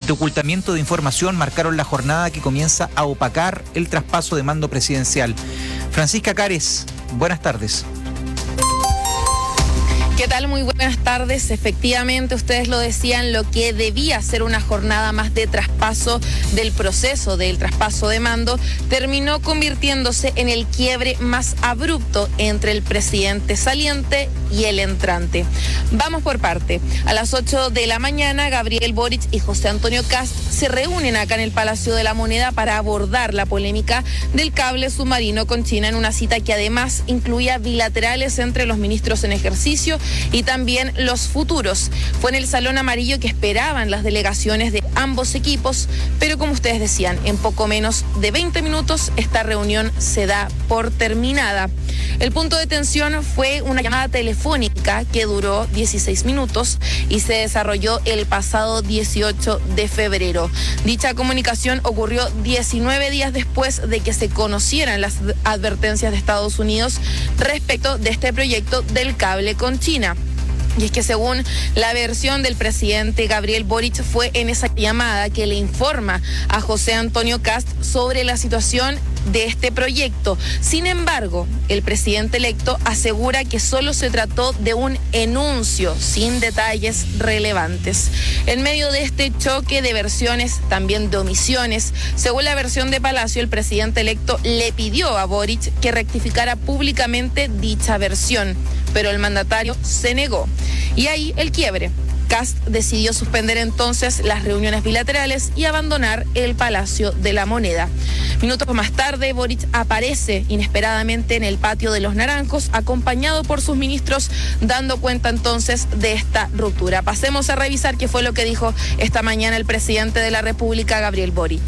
de ocultamiento de información marcaron la jornada que comienza a opacar el traspaso de mando presidencial. Francisca Cares, buenas tardes. ¿Qué tal? Muy buenas tardes. Efectivamente, ustedes lo decían, lo que debía ser una jornada más de traspaso del proceso del traspaso de mando terminó convirtiéndose en el quiebre más abrupto entre el presidente saliente y el entrante. Vamos por parte. A las 8 de la mañana, Gabriel Boric y José Antonio Kast se reúnen acá en el Palacio de la Moneda para abordar la polémica del cable submarino con China en una cita que además incluía bilaterales entre los ministros en ejercicio y también los futuros. Fue en el Salón Amarillo que esperaban las delegaciones de ambos equipos, pero como ustedes decían, en poco menos de 20 minutos esta reunión se da por terminada. El punto de tensión fue una llamada telefónica que duró 16 minutos y se desarrolló el pasado 18 de febrero. Dicha comunicación ocurrió 19 días después de que se conocieran las advertencias de Estados Unidos respecto de este proyecto del cable con China. Y es que según la versión del presidente Gabriel Boric, fue en esa llamada que le informa a José Antonio Kast sobre la situación de este proyecto. Sin embargo, el presidente electo asegura que solo se trató de un enuncio sin detalles relevantes. En medio de este choque de versiones, también de omisiones, según la versión de Palacio, el presidente electo le pidió a Boric que rectificara públicamente dicha versión, pero el mandatario se negó. Y ahí el quiebre. Kast decidió suspender entonces las reuniones bilaterales y abandonar el Palacio de la Moneda. Minutos más tarde, Boric aparece inesperadamente en el patio de los Naranjos, acompañado por sus ministros, dando cuenta entonces de esta ruptura. Pasemos a revisar qué fue lo que dijo esta mañana el presidente de la República, Gabriel Boric.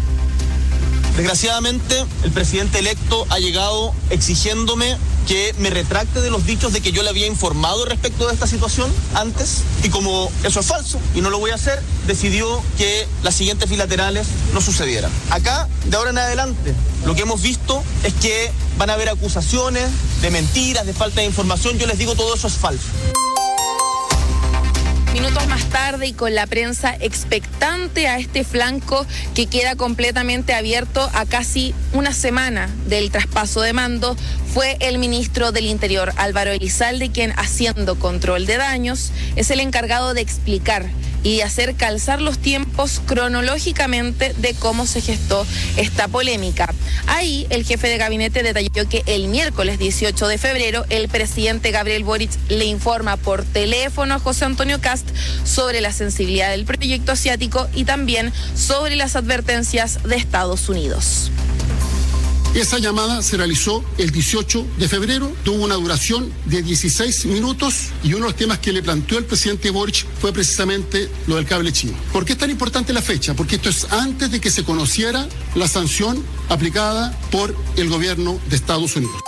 Desgraciadamente, el presidente electo ha llegado exigiéndome que me retracte de los dichos de que yo le había informado respecto de esta situación antes, y como eso es falso y no lo voy a hacer, decidió que las siguientes bilaterales no sucedieran. Acá, de ahora en adelante, lo que hemos visto es que van a haber acusaciones de mentiras, de falta de información. Yo les digo, todo eso es falso. Minutos más tarde y con la prensa expectante a este flanco que queda completamente abierto a casi una semana del traspaso de mando, fue el ministro del Interior, Álvaro Elizalde, quien, haciendo control de daños, es el encargado de explicar y de hacer calzar los tiempos cronológicamente de cómo se gestó esta polémica. Ahí el jefe de gabinete detalló que el miércoles 18 de febrero el presidente Gabriel Boric le informa por teléfono a José Antonio Kast sobre la sensibilidad del proyecto asiático y también sobre las advertencias de Estados Unidos. Esa llamada se realizó el 18 de febrero, tuvo una duración de 16 minutos y uno de los temas que le planteó el presidente Boric fue precisamente lo del cable chino. ¿Por qué es tan importante la fecha? Porque esto es antes de que se conociera la sanción aplicada por el gobierno de Estados Unidos.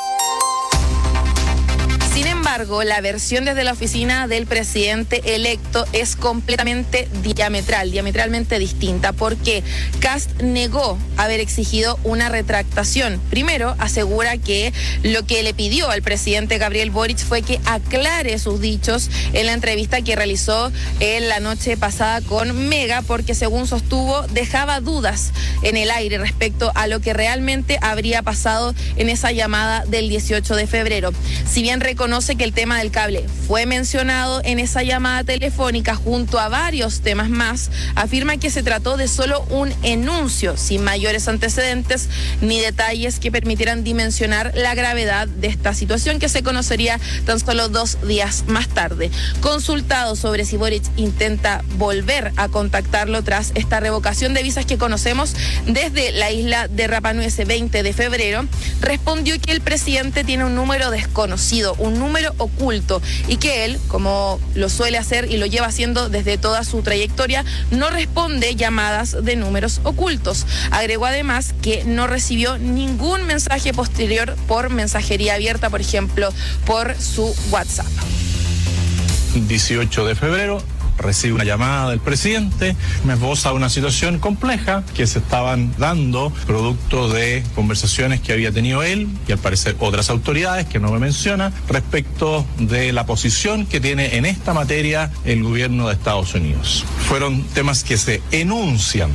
Sin embargo, la versión desde la oficina del presidente electo es completamente diametralmente distinta, porque Kast negó haber exigido una retractación. Primero, asegura que lo que le pidió al presidente Gabriel Boric fue que aclare sus dichos en la entrevista que realizó en la noche pasada con Mega, porque según sostuvo, dejaba dudas en el aire respecto a lo que realmente habría pasado en esa llamada del 18 de febrero. Si bien reconoce que el tema del cable fue mencionado en esa llamada telefónica junto a varios temas más, afirma que se trató de solo un enuncio sin mayores antecedentes ni detalles que permitieran dimensionar la gravedad de esta situación, que se conocería tan solo 2 días más tarde. Consultado sobre si Boric intenta volver a contactarlo tras esta revocación de visas que conocemos desde la isla de Rapa Nui ese 20 de febrero, respondió que el presidente tiene un número desconocido, un número oculto, y que él, como lo suele hacer y lo lleva haciendo desde toda su trayectoria, no responde llamadas de números ocultos. Agregó además que no recibió ningún mensaje posterior por mensajería abierta, por ejemplo, por su WhatsApp. 18 de febrero, recibe una llamada del presidente, me esboza una situación compleja que se estaban dando producto de conversaciones que había tenido él y al parecer otras autoridades que no me menciona respecto de la posición que tiene en esta materia el gobierno de Estados Unidos. Fueron temas que se enuncian.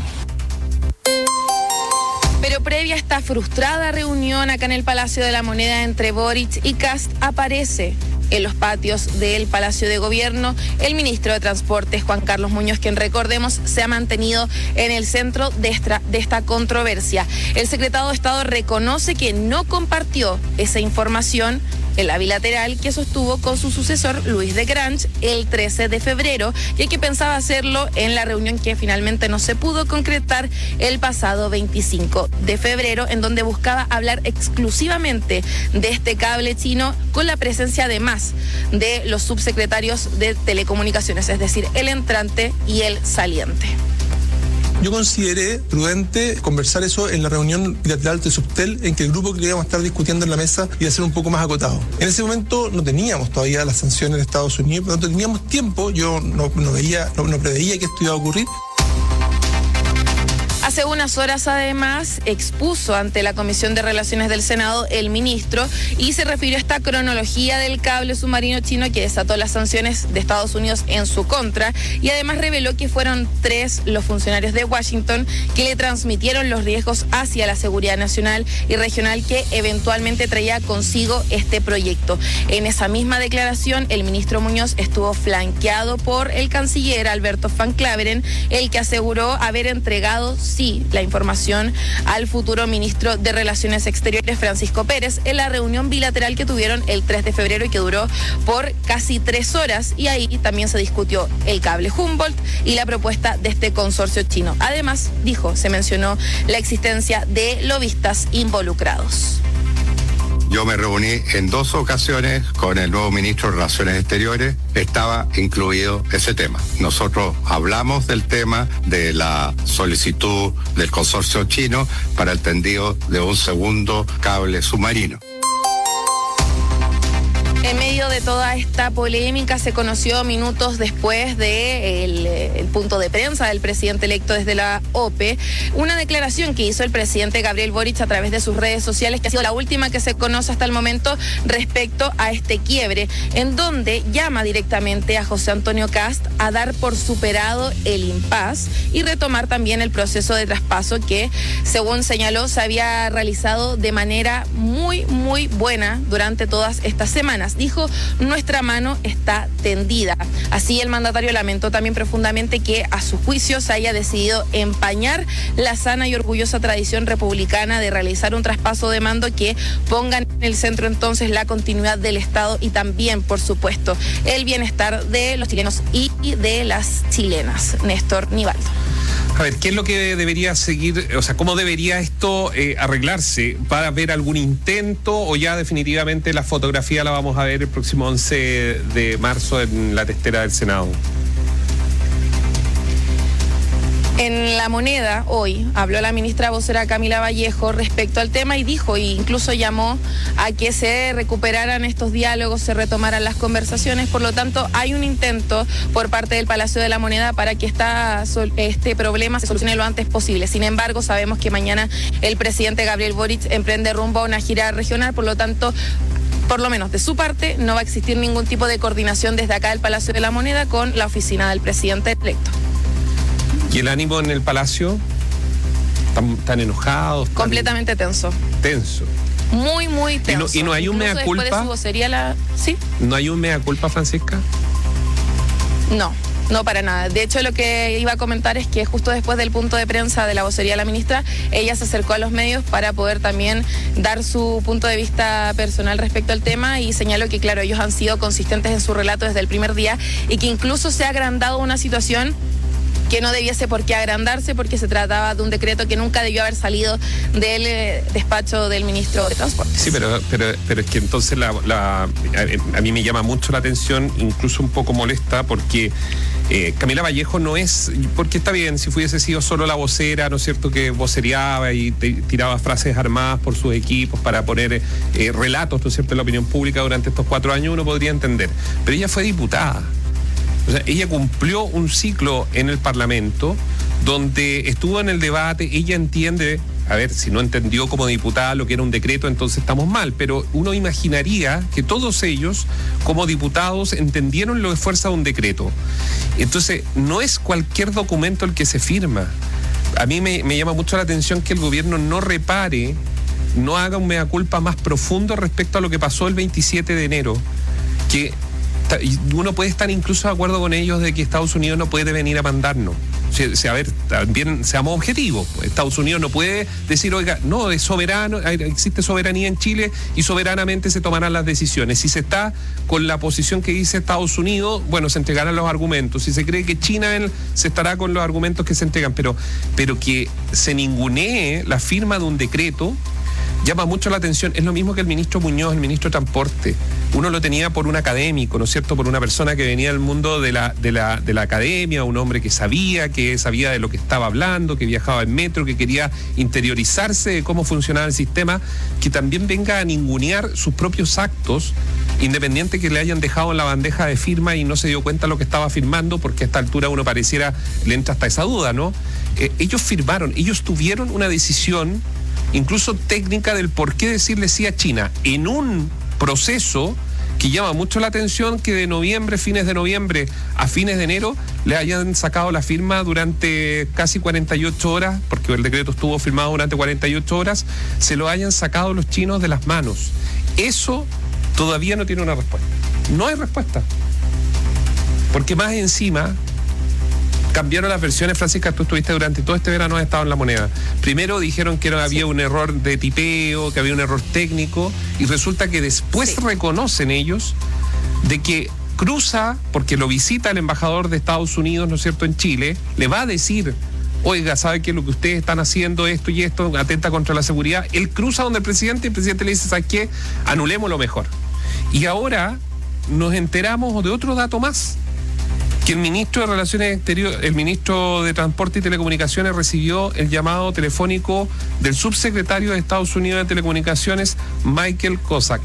Pero previa a esta frustrada reunión acá en el Palacio de la Moneda entre Boric y Kast, aparece en los patios del Palacio de Gobierno el ministro de Transportes, Juan Carlos Muñoz, quien, recordemos, se ha mantenido en el centro de esta controversia. El secretario de Estado reconoce que no compartió esa información en la bilateral que sostuvo con su sucesor Luis de Grange el 13 de febrero y que pensaba hacerlo en la reunión que finalmente no se pudo concretar el pasado 25 de febrero, en donde buscaba hablar exclusivamente de este cable chino con la presencia además de los subsecretarios de Telecomunicaciones, es decir, el entrante y el saliente. Yo consideré prudente conversar eso en la reunión bilateral de Subtel, en que el grupo que íbamos a estar discutiendo en la mesa iba a ser un poco más acotado. En ese momento no teníamos todavía las sanciones de Estados Unidos, por lo tanto teníamos tiempo, yo no preveía que esto iba a ocurrir. Hace unas horas, además, expuso ante la Comisión de Relaciones del Senado el ministro y se refirió a esta cronología del cable submarino chino que desató las sanciones de Estados Unidos en su contra y además reveló que fueron 3 los funcionarios de Washington que le transmitieron los riesgos hacia la seguridad nacional y regional que eventualmente traía consigo este proyecto. En esa misma declaración, el ministro Muñoz estuvo flanqueado por el canciller Alberto Van Claveren, el que aseguró haber entregado la información al futuro ministro de Relaciones Exteriores, Francisco Pérez, en la reunión bilateral que tuvieron el 3 de febrero y que duró por casi 3 horas, y ahí también se discutió el cable Humboldt y la propuesta de este consorcio chino. Además, se mencionó la existencia de lobistas involucrados. Yo me reuní en 2 ocasiones con el nuevo ministro de Relaciones Exteriores, estaba incluido ese tema. Nosotros hablamos del tema de la solicitud del consorcio chino para el tendido de un segundo cable submarino. En medio de toda esta polémica se conoció minutos después de el punto de prensa del presidente electo desde la OPE, una declaración que hizo el presidente Gabriel Boric a través de sus redes sociales, que ha sido la última que se conoce hasta el momento respecto a este quiebre, en donde llama directamente a José Antonio Kast a dar por superado el impasse y retomar también el proceso de traspaso que, según señaló, se había realizado de manera muy, muy buena durante todas estas semanas. Dijo, nuestra mano está tendida. Así el mandatario lamentó también profundamente que a su juicio se haya decidido empañar la sana y orgullosa tradición republicana de realizar un traspaso de mando que ponga en el centro entonces la continuidad del Estado y también, por supuesto, el bienestar de los chilenos y de las chilenas. Néstor Nivaldo. A ver, ¿qué es lo que debería seguir, cómo debería esto arreglarse? ¿Va a haber algún intento o ya definitivamente la fotografía la vamos a ver el próximo 11 de marzo en la testera del Senado? En La Moneda, hoy, habló la ministra vocera Camila Vallejo respecto al tema y dijo, e incluso llamó a que se recuperaran estos diálogos, se retomaran las conversaciones. Por lo tanto, hay un intento por parte del Palacio de la Moneda para que este problema se solucione lo antes posible. Sin embargo, sabemos que mañana el presidente Gabriel Boric emprende rumbo a una gira regional, por lo tanto, por lo menos de su parte, no va a existir ningún tipo de coordinación desde acá del Palacio de la Moneda con la oficina del presidente electo. ¿Y el ánimo en el Palacio? ¿Están enojados? Completamente tenso. Tenso. Muy, muy tenso. ¿Y no hay un mea culpa? Después de su vocería ¿Sí? ¿No hay un mea culpa, Francisca? No, para nada. De hecho, lo que iba a comentar es que justo después del punto de prensa de la vocería de la ministra, ella se acercó a los medios para poder también dar su punto de vista personal respecto al tema y señaló que, claro, ellos han sido consistentes en su relato desde el primer día y que incluso se ha agrandado una situación que no debiese por qué agrandarse porque se trataba de un decreto que nunca debió haber salido del despacho del ministro de Transportes. Sí, pero es que entonces a mí me llama mucho la atención, incluso un poco molesta, porque Camila Vallejo no es, porque está bien, si hubiese sido solo la vocera, ¿no es cierto?, que vocereaba y tiraba frases armadas por sus equipos para poner relatos, ¿no es cierto?, en la opinión pública durante estos 4 años, uno podría entender. Pero ella fue diputada. O sea, ella cumplió un ciclo en el Parlamento donde estuvo en el debate, ella entiende, a ver, si no entendió como diputada lo que era un decreto, entonces estamos mal, pero uno imaginaría que todos ellos, como diputados, entendieron lo que fuerza un decreto. Entonces, no es cualquier documento el que se firma. A mí me llama mucho la atención que el gobierno no repare, no haga un mea culpa más profundo respecto a lo que pasó el 27 de enero, que uno puede estar incluso de acuerdo con ellos de que Estados Unidos no puede venir a mandarnos. A ver, también seamos objetivos. Estados Unidos no puede decir, oiga, no, es soberano, existe soberanía en Chile y soberanamente se tomarán las decisiones. Si se está con la posición que dice Estados Unidos, bueno, se entregarán los argumentos. Si se cree que China se estará con los argumentos que se entregan, pero que se ningunee la firma de un decreto llama mucho la atención. Es lo mismo que el ministro Muñoz, el ministro de Transporte. Uno lo tenía por un académico, ¿no es cierto? Por una persona que venía del mundo de la academia, un hombre que sabía de lo que estaba hablando, que viajaba en metro, que quería interiorizarse de cómo funcionaba el sistema, que también venga a ningunear sus propios actos, independiente que le hayan dejado en la bandeja de firma y no se dio cuenta de lo que estaba firmando, porque a esta altura uno pareciera, le entra hasta esa duda, ¿no? Ellos firmaron, ellos tuvieron una decisión incluso técnica del por qué decirle sí a China en un proceso que llama mucho la atención, que de noviembre, fines de noviembre a fines de enero le hayan sacado la firma durante casi 48 horas, porque el decreto estuvo firmado durante 48 horas, se lo hayan sacado los chinos de las manos. Eso todavía no tiene una respuesta. No hay respuesta. Porque más encima cambiaron las versiones. Francisca, tú estuviste durante todo este verano, has estado en La Moneda. Primero dijeron que había un error de tipeo, que había un error técnico, y resulta que después reconocen ellos de que cruza, porque lo visita el embajador de Estados Unidos, ¿no es cierto?, en Chile, le va a decir, oiga, ¿sabe que lo que ustedes están haciendo, esto y esto, atenta contra la seguridad? Él cruza donde el presidente le dice, ¿sabes qué? Anulémoslo mejor. Y ahora nos enteramos de otro dato más, que el ministro de Relaciones Exteriores, el ministro de Transporte y Telecomunicaciones recibió el llamado telefónico del subsecretario de Estados Unidos de Telecomunicaciones, Michael Kozak.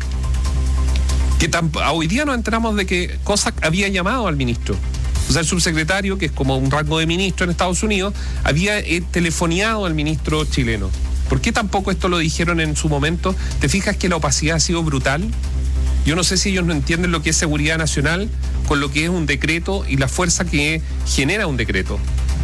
Que hoy día nos enteramos de que Kozak había llamado al ministro. O sea, el subsecretario, que es como un rango de ministro en Estados Unidos, había telefoneado al ministro chileno. ¿Por qué tampoco esto lo dijeron en su momento? ¿Te fijas que la opacidad ha sido brutal? Yo no sé si ellos no entienden lo que es seguridad nacional con lo que es un decreto y la fuerza que genera un decreto.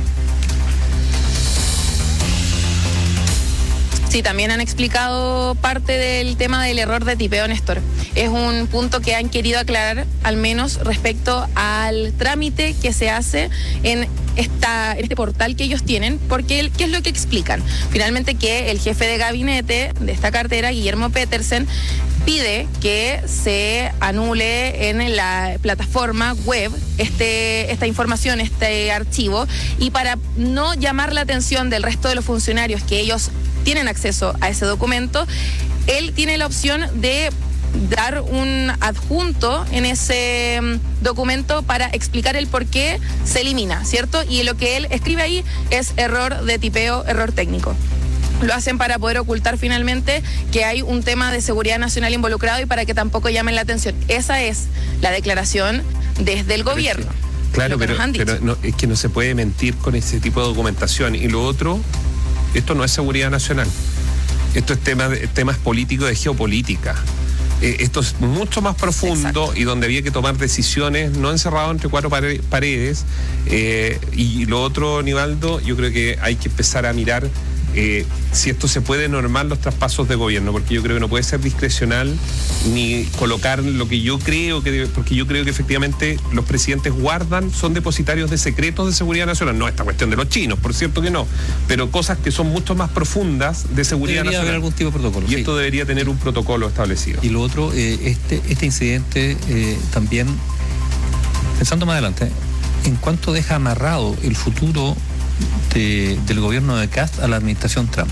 Sí, también han explicado parte del tema del error de tipeo, Néstor. Es un punto que han querido aclarar, al menos respecto al trámite que se hace en este portal que ellos tienen, porque ¿qué es lo que explican? Finalmente que el jefe de gabinete de esta cartera, Guillermo Petersen, pide que se anule en la plataforma web esta información, este archivo, y para no llamar la atención del resto de los funcionarios que ellos tienen acceso a ese documento, él tiene la opción de dar un adjunto en ese documento para explicar el por qué se elimina, ¿cierto? Y lo que él escribe ahí es error de tipeo, error técnico. Lo hacen para poder ocultar finalmente que hay un tema de seguridad nacional involucrado y para que tampoco llamen la atención. Esa es la declaración desde el gobierno. Claro, pero no, es que no se puede mentir con ese tipo de documentación. Y lo otro, esto no es seguridad nacional. Esto es temas políticos, de geopolítica. Esto es mucho más profundo. Exacto. Y donde había que tomar decisiones, no encerrado entre cuatro paredes. Y lo otro, Nivaldo, yo creo que hay que empezar a mirar si esto se puede normar los traspasos de gobierno, porque yo creo que no puede ser discrecional ni colocar lo que yo creo porque yo creo que efectivamente los presidentes son depositarios de secretos de seguridad nacional, no esta cuestión de los chinos, por cierto que no, pero cosas que son mucho más profundas de seguridad nacional. Debería haber algún tipo de protocolo. Y esto debería tener un protocolo establecido. Y lo otro, este incidente también, pensando más adelante, ¿en cuánto deja amarrado el futuro del gobierno de Kast a la administración Trump?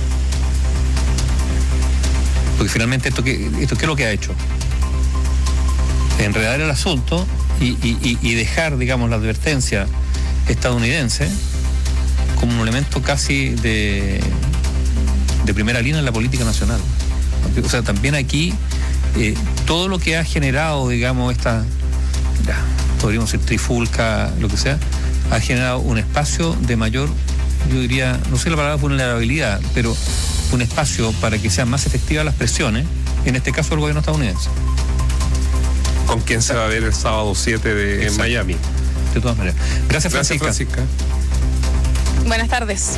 Porque finalmente esto ¿qué es lo que ha hecho? Enredar el asunto y dejar, digamos, la advertencia estadounidense como un elemento casi de primera línea en la política nacional. O sea, también aquí todo lo que ha generado, digamos, podríamos decir trifulca, lo que sea, ha generado un espacio de mayor, yo diría, no sé la palabra vulnerabilidad, pero un espacio para que sean más efectivas las presiones, en este caso el gobierno estadounidense. ¿Con quién se va a ver el sábado 7 en Miami? De todas maneras. Gracias, Francisca. Buenas tardes.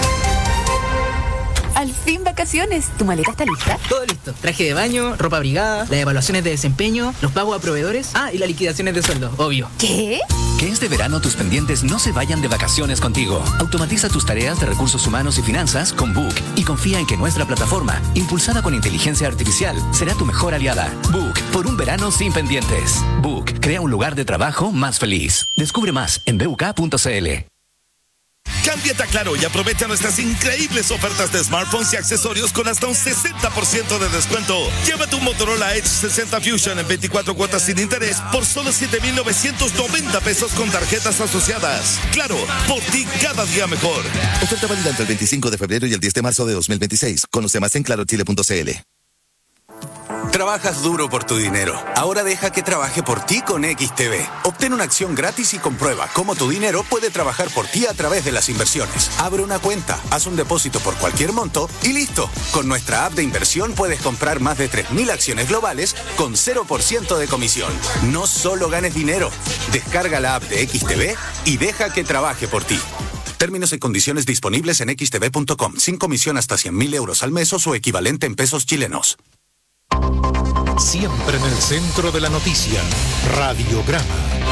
Al fin vacaciones. ¿Tu maleta está lista? Todo listo. Traje de baño, ropa abrigada, las evaluaciones de desempeño, los pagos a proveedores. Y las liquidaciones de sueldo, obvio. ¿Qué? Que este verano tus pendientes no se vayan de vacaciones contigo. Automatiza tus tareas de recursos humanos y finanzas con Book y confía en que nuestra plataforma, impulsada con inteligencia artificial, será tu mejor aliada. Book, por un verano sin pendientes. Book, crea un lugar de trabajo más feliz. Descubre más en buk.cl. Cámbiate a Claro y aprovecha nuestras increíbles ofertas de smartphones y accesorios con hasta un 60% de descuento. Llévate un Motorola Edge 60 Fusion en 24 cuotas sin interés por solo 7,990 pesos con tarjetas asociadas. Claro, por ti cada día mejor. Oferta válida entre el 25 de febrero y el 10 de marzo de 2026. Conoce más en clarochile.cl. Trabajas duro por tu dinero. Ahora deja que trabaje por ti con XTB. Obtén una acción gratis y comprueba cómo tu dinero puede trabajar por ti a través de las inversiones. Abre una cuenta, haz un depósito por cualquier monto y listo. Con nuestra app de inversión puedes comprar más de 3.000 acciones globales con 0% de comisión. No solo ganes dinero. Descarga la app de XTB y deja que trabaje por ti. Términos y condiciones disponibles en xtb.com. Sin comisión hasta 100.000 euros al mes o su equivalente en pesos chilenos. Siempre en el centro de la noticia, Radiograma.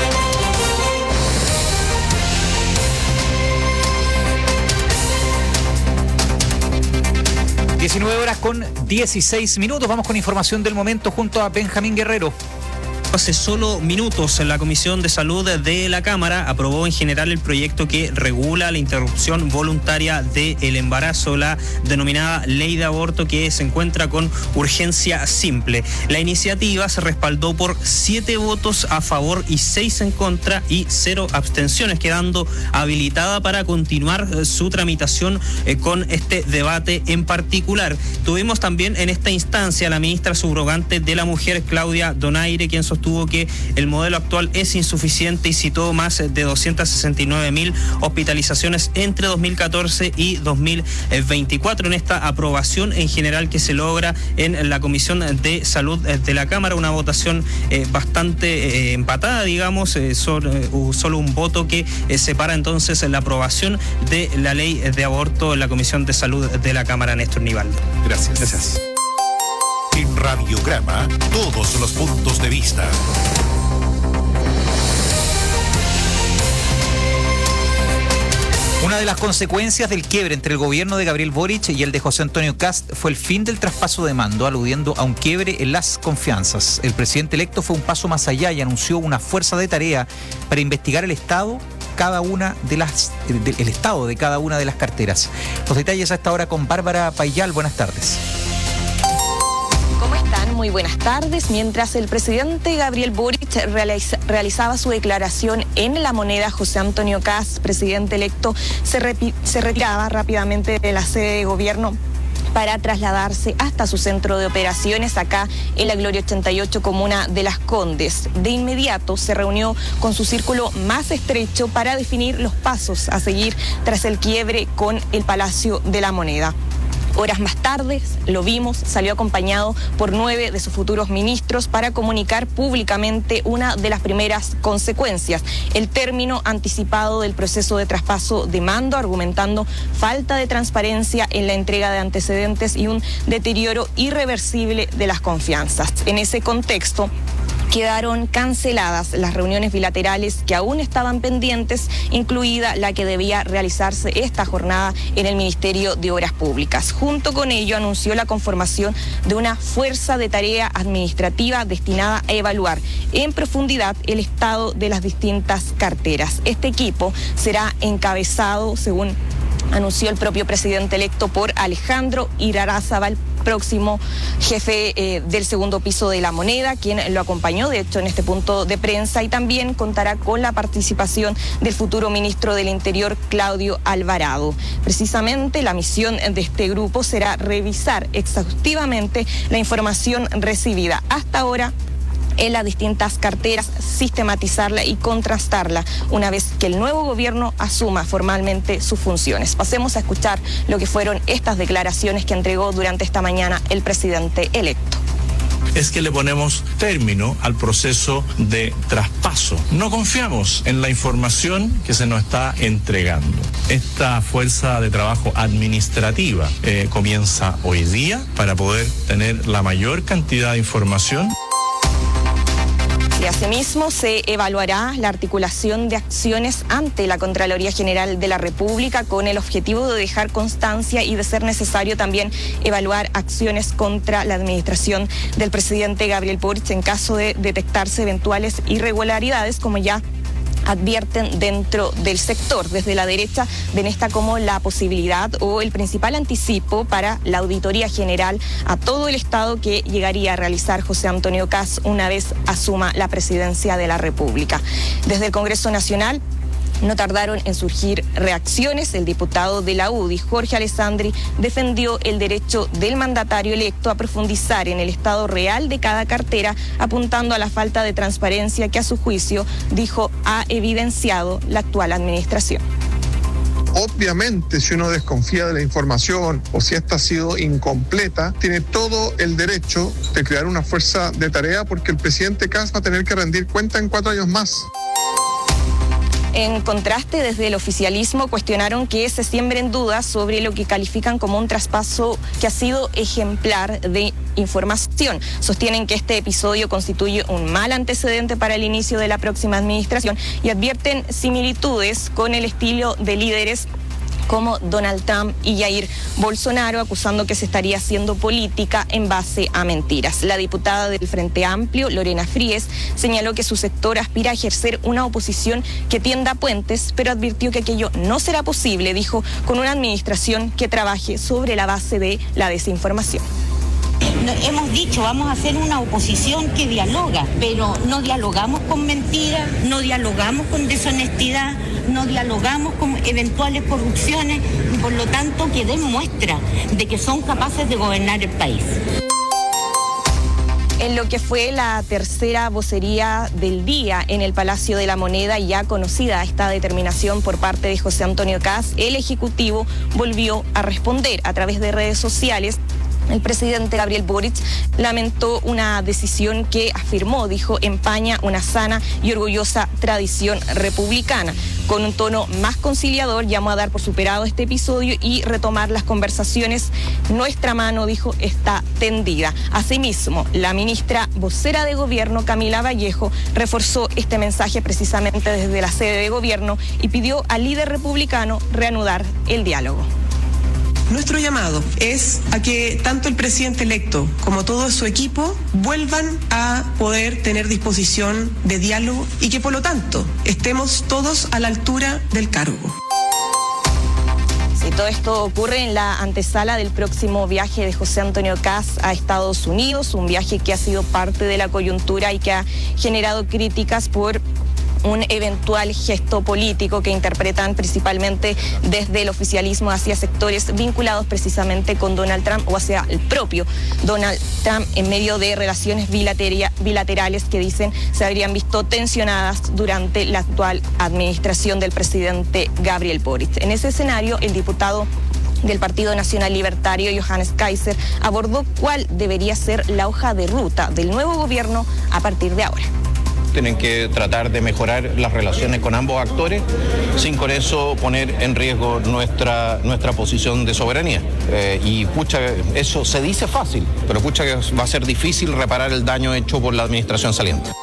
(19:16). Vamos con información del momento junto a Benjamín Guerrero. Hace solo minutos, la Comisión de Salud de la Cámara aprobó en general el proyecto que regula la interrupción voluntaria del embarazo, la denominada Ley de Aborto, que se encuentra con urgencia simple. La iniciativa se respaldó por 7 votos a favor y 6 en contra y 0 abstenciones, quedando habilitada para continuar su tramitación con este debate en particular. Tuvimos también en esta instancia a la ministra subrogante de la Mujer, Claudia Donaire, quien sostuvo que el modelo actual es insuficiente y citó más de 269.000 hospitalizaciones entre 2014 y 2024 en esta aprobación en general que se logra en la Comisión de Salud de la Cámara, una votación bastante empatada, digamos, solo un voto que separa entonces la aprobación de la ley de aborto en la Comisión de Salud de la Cámara. Néstor Nivaldo. Gracias. En Radiograma, todos los puntos de vista. Una de las consecuencias del quiebre entre el gobierno de Gabriel Boric y el de José Antonio Kast fue el fin del traspaso de mando, aludiendo a un quiebre en las confianzas. El presidente electo fue un paso más allá y anunció una fuerza de tarea para investigar el estado de cada una de las carteras. Los detalles a esta hora con Bárbara Payal. Buenas tardes. ¿Cómo están? Muy buenas tardes. Mientras el presidente Gabriel Boric realizaba su declaración en La Moneda, José Antonio Kast, presidente electo, se retiraba rápidamente de la sede de gobierno para trasladarse hasta su centro de operaciones acá en la Gloria 88, comuna de Las Condes. De inmediato se reunió con su círculo más estrecho para definir los pasos a seguir tras el quiebre con el Palacio de la Moneda. Horas más tarde, lo vimos, salió acompañado por 9 de sus futuros ministros para comunicar públicamente una de las primeras consecuencias, el término anticipado del proceso de traspaso de mando, argumentando falta de transparencia en la entrega de antecedentes y un deterioro irreversible de las confianzas. En ese contexto, quedaron canceladas las reuniones bilaterales que aún estaban pendientes, incluida la que debía realizarse esta jornada en el Ministerio de Obras Públicas. Junto con ello, anunció la conformación de una fuerza de tarea administrativa destinada a evaluar en profundidad el estado de las distintas carteras. Este equipo será encabezado, según anunció el propio presidente electo, por Alejandro Irarrázaval, próximo jefe del segundo piso de La Moneda, quien lo acompañó de hecho en este punto de prensa, y también contará con la participación del futuro ministro del Interior, Claudio Alvarado. Precisamente la misión de este grupo será revisar exhaustivamente la información recibida hasta ahora en las distintas carteras, sistematizarla y contrastarla una vez que el nuevo gobierno asuma formalmente sus funciones. Pasemos a escuchar lo que fueron estas declaraciones que entregó durante esta mañana el presidente electo. Es que le ponemos término al proceso de traspaso. No confiamos en la información que se nos está entregando. Esta fuerza de trabajo administrativa comienza hoy día para poder tener la mayor cantidad de información. Y asimismo se evaluará la articulación de acciones ante la Contraloría General de la República con el objetivo de dejar constancia y, de ser necesario, también evaluar acciones contra la administración del presidente Gabriel Boric en caso de detectarse eventuales irregularidades, como ya advierten dentro del sector. Desde la derecha ven esta como la posibilidad o el principal anticipo para la auditoría general a todo el Estado que llegaría a realizar José Antonio Kast una vez asuma la presidencia de la República. Desde el Congreso Nacional no tardaron en surgir reacciones. El diputado de la UDI, Jorge Alessandri, defendió el derecho del mandatario electo a profundizar en el estado real de cada cartera, apuntando a la falta de transparencia que, a su juicio, dijo, ha evidenciado la actual administración. Obviamente, si uno desconfía de la información o si esta ha sido incompleta, tiene todo el derecho de crear una fuerza de tarea, porque el presidente Kast va a tener que rendir cuenta en 4 años más. En contraste, desde el oficialismo cuestionaron que se siembren dudas sobre lo que califican como un traspaso que ha sido ejemplar de información. Sostienen que este episodio constituye un mal antecedente para el inicio de la próxima administración y advierten similitudes con el estilo de líderes como Donald Trump y Jair Bolsonaro, acusando que se estaría haciendo política en base a mentiras. La diputada del Frente Amplio, Lorena Fríes, señaló que su sector aspira a ejercer una oposición que tienda puentes, pero advirtió que aquello no será posible, dijo, con una administración que trabaje sobre la base de la desinformación. Hemos dicho, vamos a hacer una oposición que dialoga, pero no dialogamos con mentiras, no dialogamos con deshonestidad, no dialogamos con eventuales corrupciones, y por lo tanto que den muestra de que son capaces de gobernar el país. En lo que fue la tercera vocería del día en el Palacio de la Moneda, ya conocida esta determinación por parte de José Antonio Kast, el Ejecutivo volvió a responder a través de redes sociales. El presidente Gabriel Boric lamentó una decisión que, afirmó, dijo, empaña una sana y orgullosa tradición republicana. Con un tono más conciliador, llamó a dar por superado este episodio y retomar las conversaciones. Nuestra mano, dijo, está tendida. Asimismo, la ministra vocera de Gobierno, Camila Vallejo, reforzó este mensaje precisamente desde la sede de Gobierno y pidió al líder republicano reanudar el diálogo. Nuestro llamado es a que tanto el presidente electo como todo su equipo vuelvan a poder tener disposición de diálogo y que, por lo tanto, estemos todos a la altura del cargo. Sí, todo esto ocurre en la antesala del próximo viaje de José Antonio Kast a Estados Unidos, un viaje que ha sido parte de la coyuntura y que ha generado críticas por un eventual gesto político que interpretan principalmente desde el oficialismo hacia sectores vinculados precisamente con Donald Trump o hacia el propio Donald Trump, en medio de relaciones bilaterales que dicen se habrían visto tensionadas durante la actual administración del presidente Gabriel Boric. En ese escenario, el diputado del Partido Nacional Libertario, Johannes Kaiser, abordó cuál debería ser la hoja de ruta del nuevo gobierno a partir de ahora. Tienen que tratar de mejorar las relaciones con ambos actores, sin con eso poner en riesgo nuestra posición de soberanía. Y pucha, eso se dice fácil, pero pucha que va a ser difícil reparar el daño hecho por la administración saliente.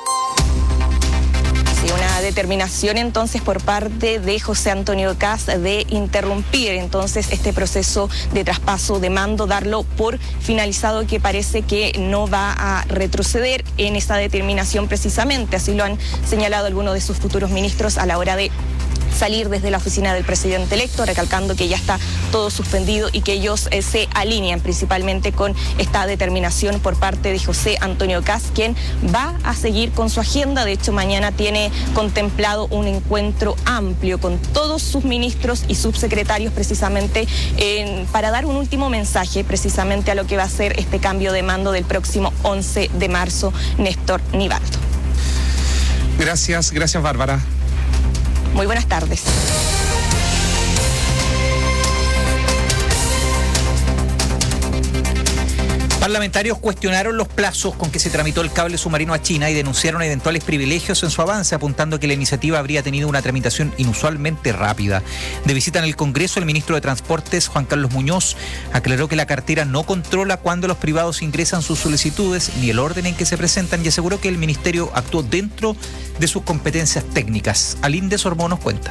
Una determinación entonces por parte de José Antonio Kast de interrumpir entonces este proceso de traspaso de mando, darlo por finalizado, que parece que no va a retroceder en esa determinación precisamente. Así lo han señalado algunos de sus futuros ministros a la hora de salir desde la oficina del presidente electo, recalcando que ya está todo suspendido y que ellos se alinean principalmente con esta determinación por parte de José Antonio Kast, quien va a seguir con su agenda. De hecho, mañana tiene contemplado un encuentro amplio con todos sus ministros y subsecretarios precisamente para dar un último mensaje precisamente a lo que va a ser este cambio de mando del próximo 11 de marzo, Néstor Nivaldo. Gracias Bárbara. Muy buenas tardes. Parlamentarios cuestionaron los plazos con que se tramitó el cable submarino a China y denunciaron eventuales privilegios en su avance, apuntando que la iniciativa habría tenido una tramitación inusualmente rápida. De visita en el Congreso, el ministro de Transportes, Juan Carlos Muñoz, aclaró que la cartera no controla cuándo los privados ingresan sus solicitudes ni el orden en que se presentan y aseguró que el ministerio actuó dentro de sus competencias técnicas. Aline de Sorbó nos cuenta.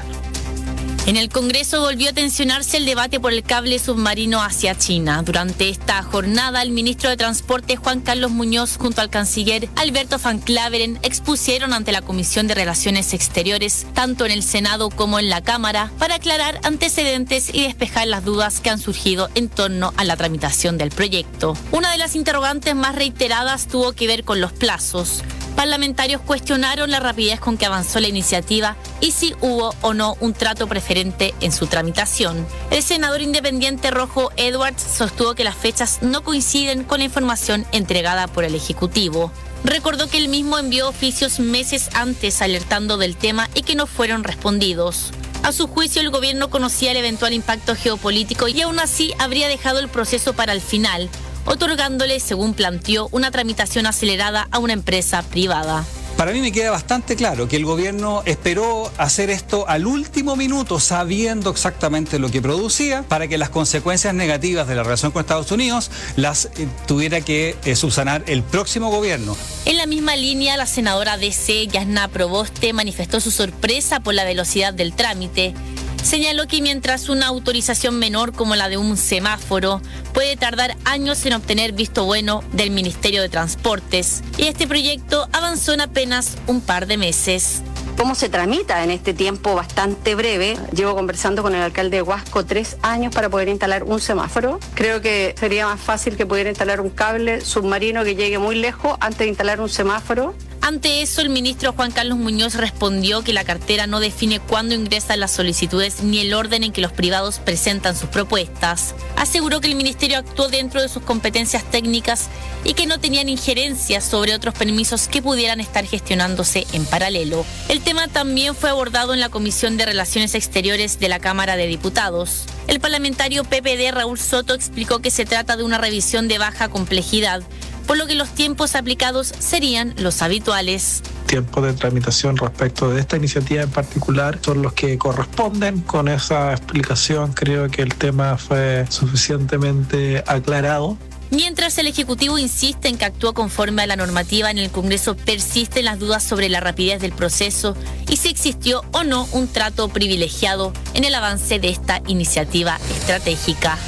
En el Congreso volvió a tensionarse el debate por el cable submarino hacia China. Durante esta jornada, el ministro de Transporte, Juan Carlos Muñoz, junto al canciller Alberto Van Claveren, expusieron ante la Comisión de Relaciones Exteriores, tanto en el Senado como en la Cámara, para aclarar antecedentes y despejar las dudas que han surgido en torno a la tramitación del proyecto. Una de las interrogantes más reiteradas tuvo que ver con los plazos. Parlamentarios cuestionaron la rapidez con que avanzó la iniciativa y si hubo o no un trato preferente en su tramitación. El senador independiente Rojo Edwards sostuvo que las fechas no coinciden con la información entregada por el Ejecutivo. Recordó que él mismo envió oficios meses antes alertando del tema y que no fueron respondidos. A su juicio, el gobierno conocía el eventual impacto geopolítico y aún así habría dejado el proceso para el final, otorgándole, según planteó, una tramitación acelerada a una empresa privada. Para mí me queda bastante claro que el gobierno esperó hacer esto al último minuto, sabiendo exactamente lo que producía, para que las consecuencias negativas de la relación con Estados Unidos las tuviera que subsanar el próximo gobierno. En la misma línea, la senadora DC, Yasna Proboste, manifestó su sorpresa por la velocidad del trámite. Señaló que mientras una autorización menor como la de un semáforo puede tardar años en obtener visto bueno del Ministerio de Transportes, y este proyecto avanzó en apenas un par de meses. ¿Cómo se tramita en este tiempo bastante breve? Llevo conversando con el alcalde de Huasco 3 años para poder instalar un semáforo. Creo que sería más fácil que pudiera instalar un cable submarino que llegue muy lejos antes de instalar un semáforo. Ante eso, el ministro Juan Carlos Muñoz respondió que la cartera no define cuándo ingresan las solicitudes ni el orden en que los privados presentan sus propuestas. Aseguró que el ministerio actuó dentro de sus competencias técnicas y que no tenían injerencias sobre otros permisos que pudieran estar gestionándose en paralelo. El tema también fue abordado en la Comisión de Relaciones Exteriores de la Cámara de Diputados. El parlamentario PPD Raúl Soto explicó que se trata de una revisión de baja complejidad, por lo que los tiempos aplicados serían los habituales. Tiempos de tramitación respecto de esta iniciativa en particular son los que corresponden. Con esa explicación creo que el tema fue suficientemente aclarado. Mientras el Ejecutivo insiste en que actuó conforme a la normativa, en el Congreso persisten las dudas sobre la rapidez del proceso y si existió o no un trato privilegiado en el avance de esta iniciativa estratégica.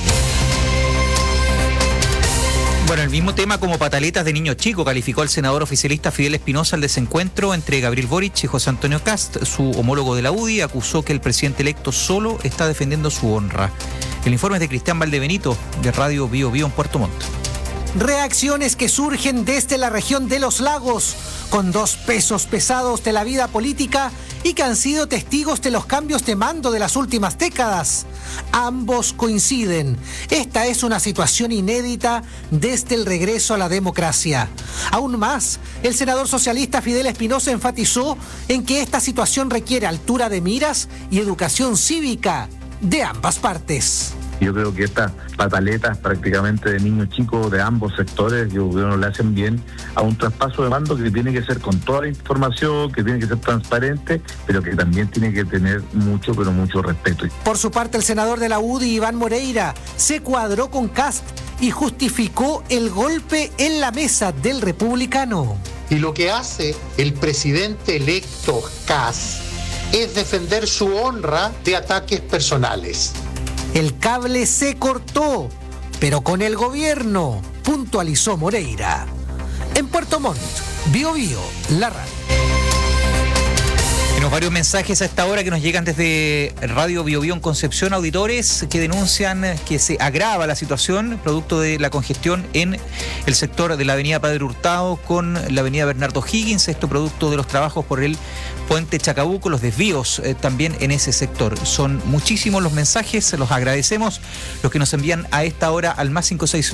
Bueno, el mismo tema como pataletas de niño chico calificó el senador oficialista Fidel Espinosa el desencuentro entre Gabriel Boric y José Antonio Kast. Su homólogo de la UDI acusó que el presidente electo solo está defendiendo su honra. El informe es de Cristian Valdebenito, de Radio Bio Bio en Puerto Montt. Reacciones que surgen desde la región de Los Lagos, con dos pesos pesados de la vida política y que han sido testigos de los cambios de mando de las últimas décadas. Ambos coinciden. Esta es una situación inédita desde el regreso a la democracia. Aún más, el senador socialista Fidel Espinosa enfatizó en que esta situación requiere altura de miras y educación cívica de ambas partes. Yo creo que estas pataletas prácticamente de niños chicos de ambos sectores, yo creo que le hacen bien a un traspaso de mando que tiene que ser con toda la información, que tiene que ser transparente, pero que también tiene que tener mucho, pero mucho respeto. Por su parte, el senador de la UDI, Iván Moreira, se cuadró con Kast y justificó el golpe en la mesa del republicano. Y lo que hace el presidente electo Kast es defender su honra de ataques personales. El cable se cortó, pero con el gobierno, puntualizó Moreira. En Puerto Montt, Bio Bio, la radio. En Tenemos varios mensajes a esta hora que nos llegan desde Radio Biobío en Concepción, auditores que denuncian que se agrava la situación producto de la congestión en el sector de la avenida Padre Hurtado con la avenida Bernardo Higgins, esto producto de los trabajos por el puente Chacabuco, los desvíos también en ese sector. Son muchísimos los mensajes, los agradecemos, los que nos envían a esta hora al más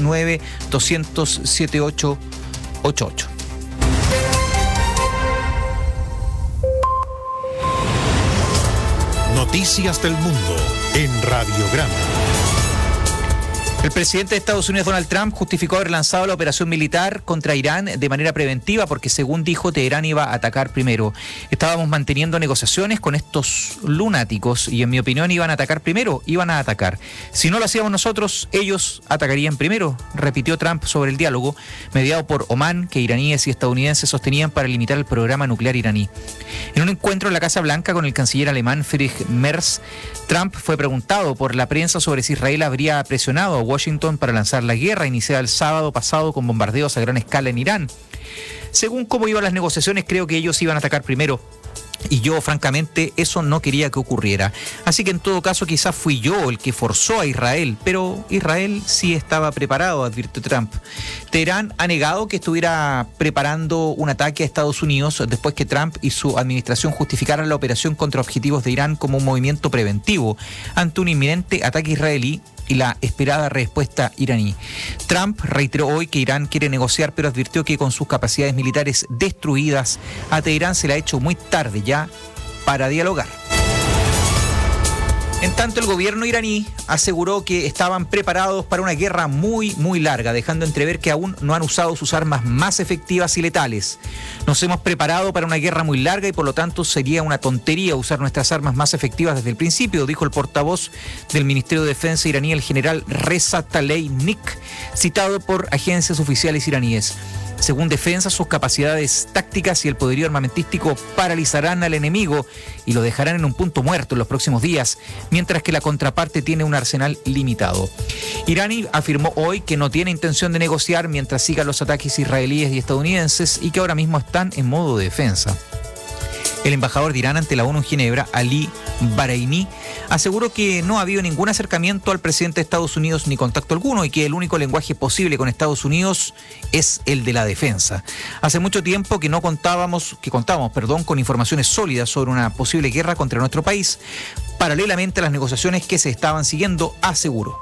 569-200-7888. Noticias del Mundo en Radiograma. El presidente de Estados Unidos, Donald Trump, justificó haber lanzado la operación militar contra Irán de manera preventiva porque, según dijo, Teherán iba a atacar primero. Estábamos manteniendo negociaciones con estos lunáticos y, en mi opinión, iban a atacar primero, iban a atacar. Si no lo hacíamos nosotros, ellos atacarían primero, repitió Trump sobre el diálogo mediado por Omán que iraníes y estadounidenses sostenían para limitar el programa nuclear iraní. En un encuentro en la Casa Blanca con el canciller alemán Friedrich Merz, Trump fue preguntado por la prensa sobre si Israel habría presionado a Washington para lanzar la guerra iniciada el sábado pasado con bombardeos a gran escala en Irán. Según cómo iban las negociaciones, creo que ellos iban a atacar primero. Y yo, francamente, eso no quería que ocurriera. Así que en todo caso quizás fui yo el que forzó a Israel, pero Israel sí estaba preparado, advirtió Trump. Teherán ha negado que estuviera preparando un ataque a Estados Unidos después que Trump y su administración justificaran la operación contra objetivos de Irán como un movimiento preventivo ante un inminente ataque israelí y la esperada respuesta iraní. Trump reiteró hoy que Irán quiere negociar, pero advirtió que con sus capacidades militares destruidas, a Teherán se le ha hecho muy tarde ya para dialogar. En tanto, el gobierno iraní aseguró que estaban preparados para una guerra muy, muy larga, dejando entrever que aún no han usado sus armas más efectivas y letales. Nos hemos preparado para una guerra muy larga y por lo tanto sería una tontería usar nuestras armas más efectivas desde el principio, dijo el portavoz del Ministerio de Defensa iraní, el general Reza Taleignik, citado por agencias oficiales iraníes. Según Defensa, sus capacidades tácticas y el poderío armamentístico paralizarán al enemigo y lo dejarán en un punto muerto en los próximos días, mientras que la contraparte tiene un arsenal limitado. Irán afirmó hoy que no tiene intención de negociar mientras sigan los ataques israelíes y estadounidenses y que ahora mismo están en modo de defensa. El embajador de Irán ante la ONU en Ginebra, Ali Bahreini, aseguró que no ha habido ningún acercamiento al presidente de Estados Unidos ni contacto alguno y que el único lenguaje posible con Estados Unidos es el de la defensa. Hace mucho tiempo que contábamos con informaciones sólidas sobre una posible guerra contra nuestro país, paralelamente a las negociaciones que se estaban siguiendo, aseguró.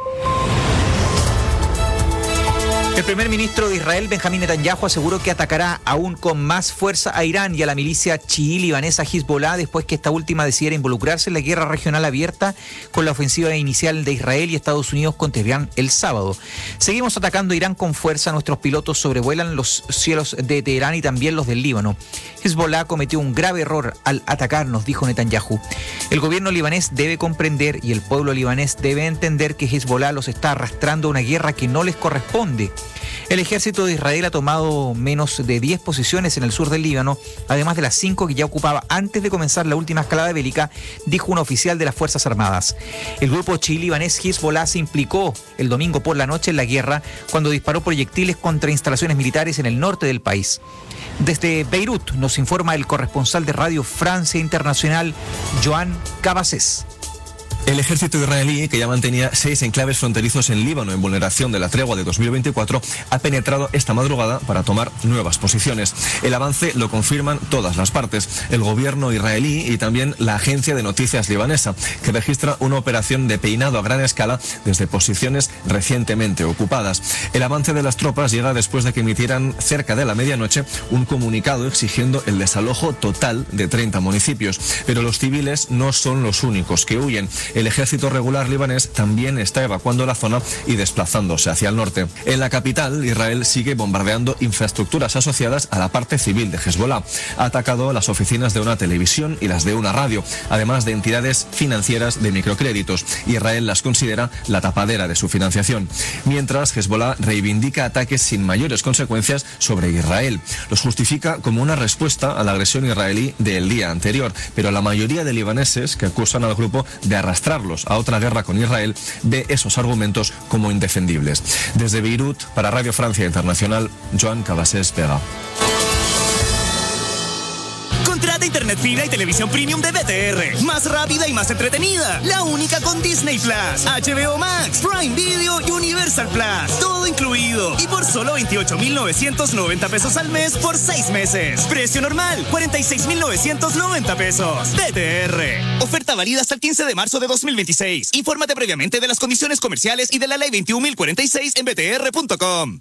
El primer ministro de Israel, Benjamín Netanyahu, aseguró que atacará aún con más fuerza a Irán y a la milicia chií libanesa Hezbollah después que esta última decidiera involucrarse en la guerra regional abierta con la ofensiva inicial de Israel y Estados Unidos contra Irán el sábado. Seguimos atacando a Irán con fuerza. Nuestros pilotos sobrevuelan los cielos de Teherán y también los del Líbano. Hezbollah cometió un grave error al atacarnos, dijo Netanyahu. El gobierno libanés debe comprender y el pueblo libanés debe entender que Hezbollah los está arrastrando a una guerra que no les corresponde. El ejército de Israel ha tomado menos de 10 posiciones en el sur del Líbano, además de las 5 que ya ocupaba antes de comenzar la última escalada bélica, dijo un oficial de las Fuerzas Armadas. El grupo chií libanés Hezbollah se implicó el domingo por la noche en la guerra cuando disparó proyectiles contra instalaciones militares en el norte del país. Desde Beirut nos informa el corresponsal de Radio Francia Internacional, Joan Cabasés. El ejército israelí, que ya mantenía 6 enclaves fronterizos en Líbano en vulneración de la tregua de 2024, ha penetrado esta madrugada para tomar nuevas posiciones. El avance lo confirman todas las partes, el gobierno israelí y también la agencia de noticias libanesa, que registra una operación de peinado a gran escala desde posiciones recientemente ocupadas. El avance de las tropas llega después de que emitieran cerca de la medianoche un comunicado exigiendo el desalojo total de 30 municipios. Pero los civiles no son los únicos que huyen. El ejército regular libanés también está evacuando la zona y desplazándose hacia el norte. En la capital, Israel sigue bombardeando infraestructuras asociadas a la parte civil de Hezbollah. Ha atacado las oficinas de una televisión y las de una radio, además de entidades financieras de microcréditos. Israel las considera la tapadera de su financiación. Mientras, Hezbollah reivindica ataques sin mayores consecuencias sobre Israel. Los justifica como una respuesta a la agresión israelí del día anterior, pero la mayoría de libaneses que acusan al grupo de arrastrarlos a otra guerra con Israel ve esos argumentos como indefendibles. Desde Beirut, para Radio Francia Internacional, Joan Cabasés Vega. Contrata internet fibra y televisión premium de BTR. Más rápida y más entretenida. La única con Disney Plus, HBO Max, Prime Video y Universal Plus. Todo incluido. Y por solo 28,990 pesos al mes por 6 meses. Precio normal, 46,990 pesos. BTR. Oferta válida hasta el 15 de marzo de 2026. Infórmate previamente de las condiciones comerciales y de la ley 21.046 en btr.com.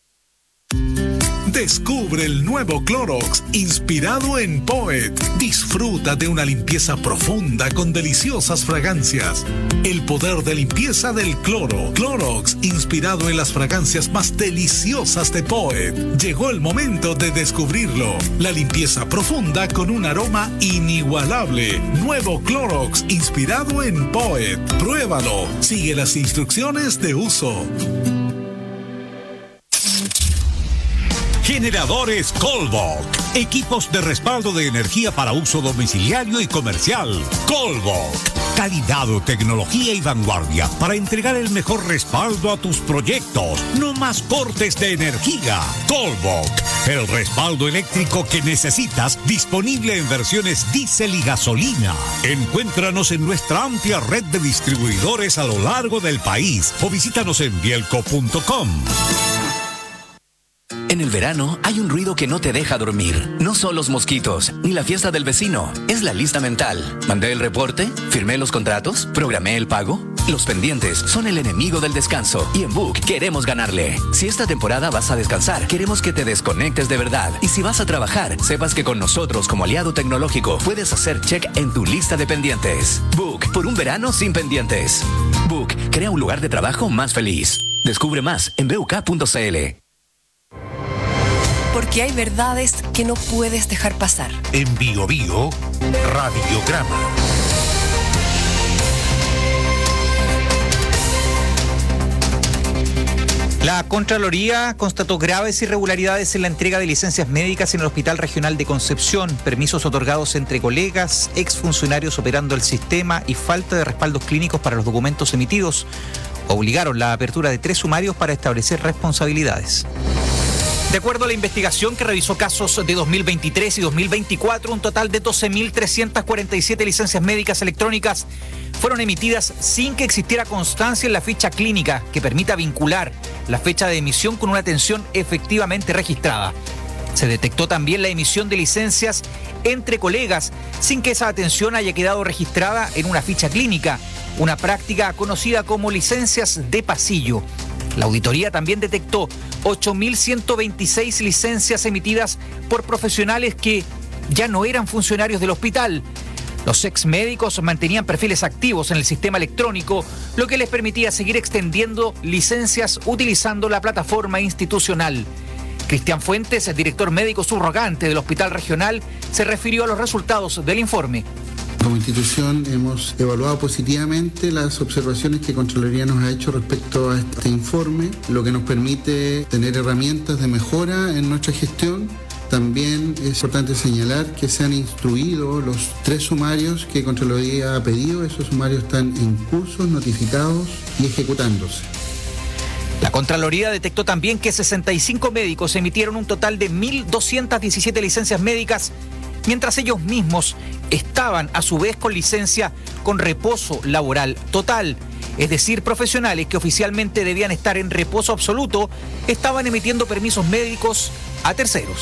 Descubre el nuevo Clorox inspirado en Poet. Disfruta de una limpieza profunda con deliciosas fragancias. El poder de limpieza del cloro. Clorox inspirado en las fragancias más deliciosas de Poet. Llegó el momento de descubrirlo. La limpieza profunda con un aroma inigualable. Nuevo Clorox inspirado en Poet. Pruébalo. Sigue las instrucciones de uso. Generadores Colbok. Equipos de respaldo de energía para uso domiciliario y comercial. Colbok. Calidad, tecnología y vanguardia para entregar el mejor respaldo a tus proyectos. No más cortes de energía. Colbok. El respaldo eléctrico que necesitas, disponible en versiones diésel y gasolina. Encuéntranos en nuestra amplia red de distribuidores a lo largo del país o visítanos en bielco.com. En el verano hay un ruido que no te deja dormir. No son los mosquitos, ni la fiesta del vecino. Es la lista mental. ¿Mandé el reporte? ¿Firmé los contratos? ¿Programé el pago? Los pendientes son el enemigo del descanso y en Book queremos ganarle. Si esta temporada vas a descansar, queremos que te desconectes de verdad. Y si vas a trabajar, sepas que con nosotros como aliado tecnológico puedes hacer check en tu lista de pendientes. Book, por un verano sin pendientes. Book, crea un lugar de trabajo más feliz. Descubre más en buk.cl. Porque hay verdades que no puedes dejar pasar. En Bio Bio, Radiograma. La Contraloría constató graves irregularidades en la entrega de licencias médicas en el Hospital Regional de Concepción, permisos otorgados entre colegas, exfuncionarios operando el sistema y falta de respaldos clínicos para los documentos emitidos. Obligaron la apertura de 3 sumarios para establecer responsabilidades. De acuerdo a la investigación que revisó casos de 2023 y 2024, un total de 12.347 licencias médicas electrónicas fueron emitidas sin que existiera constancia en la ficha clínica que permita vincular la fecha de emisión con una atención efectivamente registrada. Se detectó también la emisión de licencias entre colegas sin que esa atención haya quedado registrada en una ficha clínica, una práctica conocida como licencias de pasillo. La auditoría también detectó 8.126 licencias emitidas por profesionales que ya no eran funcionarios del hospital. Los exmédicos mantenían perfiles activos en el sistema electrónico, lo que les permitía seguir extendiendo licencias utilizando la plataforma institucional. Cristian Fuentes, director médico subrogante del Hospital Regional, se refirió a los resultados del informe. Como institución hemos evaluado positivamente las observaciones que Contraloría nos ha hecho respecto a este informe, lo que nos permite tener herramientas de mejora en nuestra gestión. También es importante señalar que se han instruido los 3 sumarios que Contraloría ha pedido. Esos sumarios están en curso, notificados y ejecutándose. La Contraloría detectó también que 65 médicos emitieron un total de 1.217 licencias médicas, mientras ellos mismos estaban a su vez con licencia con reposo laboral total. Es decir, profesionales que oficialmente debían estar en reposo absoluto estaban emitiendo permisos médicos a terceros.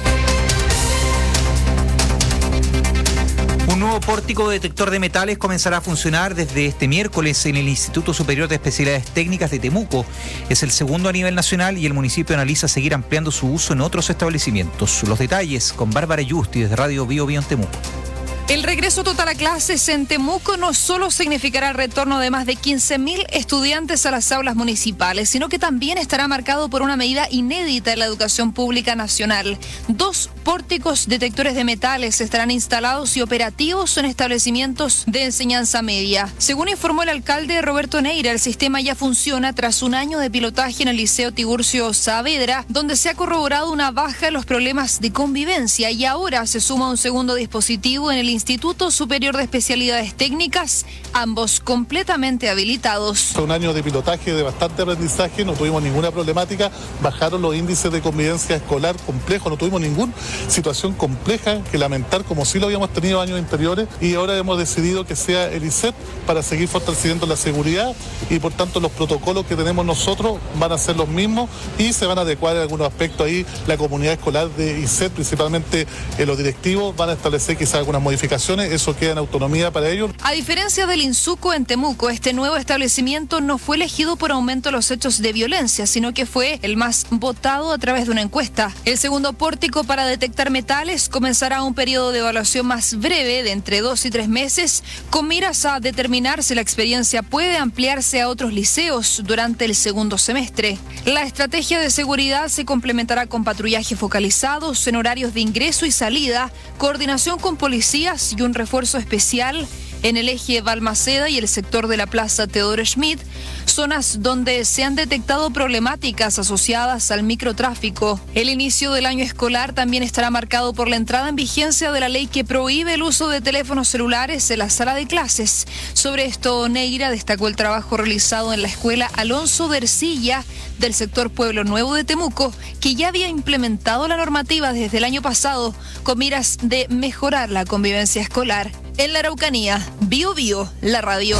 Un nuevo pórtico detector de metales comenzará a funcionar desde este miércoles en el Instituto Superior de Especialidades Técnicas de Temuco. Es el segundo a nivel nacional y el municipio analiza seguir ampliando su uso en otros establecimientos. Los detalles con Bárbara Yusti desde Radio Bio Bio en Temuco. El regreso total a clases en Temuco no solo significará el retorno de más de 15.000 estudiantes a las aulas municipales, sino que también estará marcado por una medida inédita en la educación pública nacional. 2 pórticos detectores de metales estarán instalados y operativos en establecimientos de enseñanza media. Según informó el alcalde Roberto Neira, el sistema ya funciona tras un año de pilotaje en el Liceo Tiburcio Saavedra, donde se ha corroborado una baja en los problemas de convivencia y ahora se suma un segundo dispositivo en el Instituto Superior de Especialidades Técnicas, ambos completamente habilitados. Fue un año de pilotaje, de bastante aprendizaje, no tuvimos ninguna problemática, bajaron los índices de convivencia escolar complejo, no tuvimos ningún situación compleja que lamentar, como sí lo habíamos tenido años anteriores, y ahora hemos decidido que sea el ISEP para seguir fortaleciendo la seguridad, y por tanto los protocolos que tenemos nosotros van a ser los mismos y se van a adecuar en algunos aspectos ahí. La comunidad escolar de ISEP, principalmente los directivos, van a establecer quizás algunas modificaciones, eso queda en autonomía para ellos. A diferencia del Insuco en Temuco, este nuevo establecimiento no fue elegido por aumento de los hechos de violencia, sino que fue el más votado a través de una encuesta. El segundo pórtico para detectar metales comenzará un periodo de evaluación más breve de entre 2 y 3 meses, con miras a determinar si la experiencia puede ampliarse a otros liceos durante el segundo semestre. La estrategia de seguridad se complementará con patrullajes focalizados en horarios de ingreso y salida, coordinación con policías y un refuerzo especial en el eje Balmaceda y el sector de la Plaza Teodoro Schmidt, zonas donde se han detectado problemáticas asociadas al microtráfico. El inicio del año escolar también estará marcado por la entrada en vigencia de la ley que prohíbe el uso de teléfonos celulares en la sala de clases. Sobre esto, Neira destacó el trabajo realizado en la escuela Alonso de Ercilla del sector Pueblo Nuevo de Temuco, que ya había implementado la normativa desde el año pasado con miras de mejorar la convivencia escolar. En la Araucanía, Bio Bio, la radio.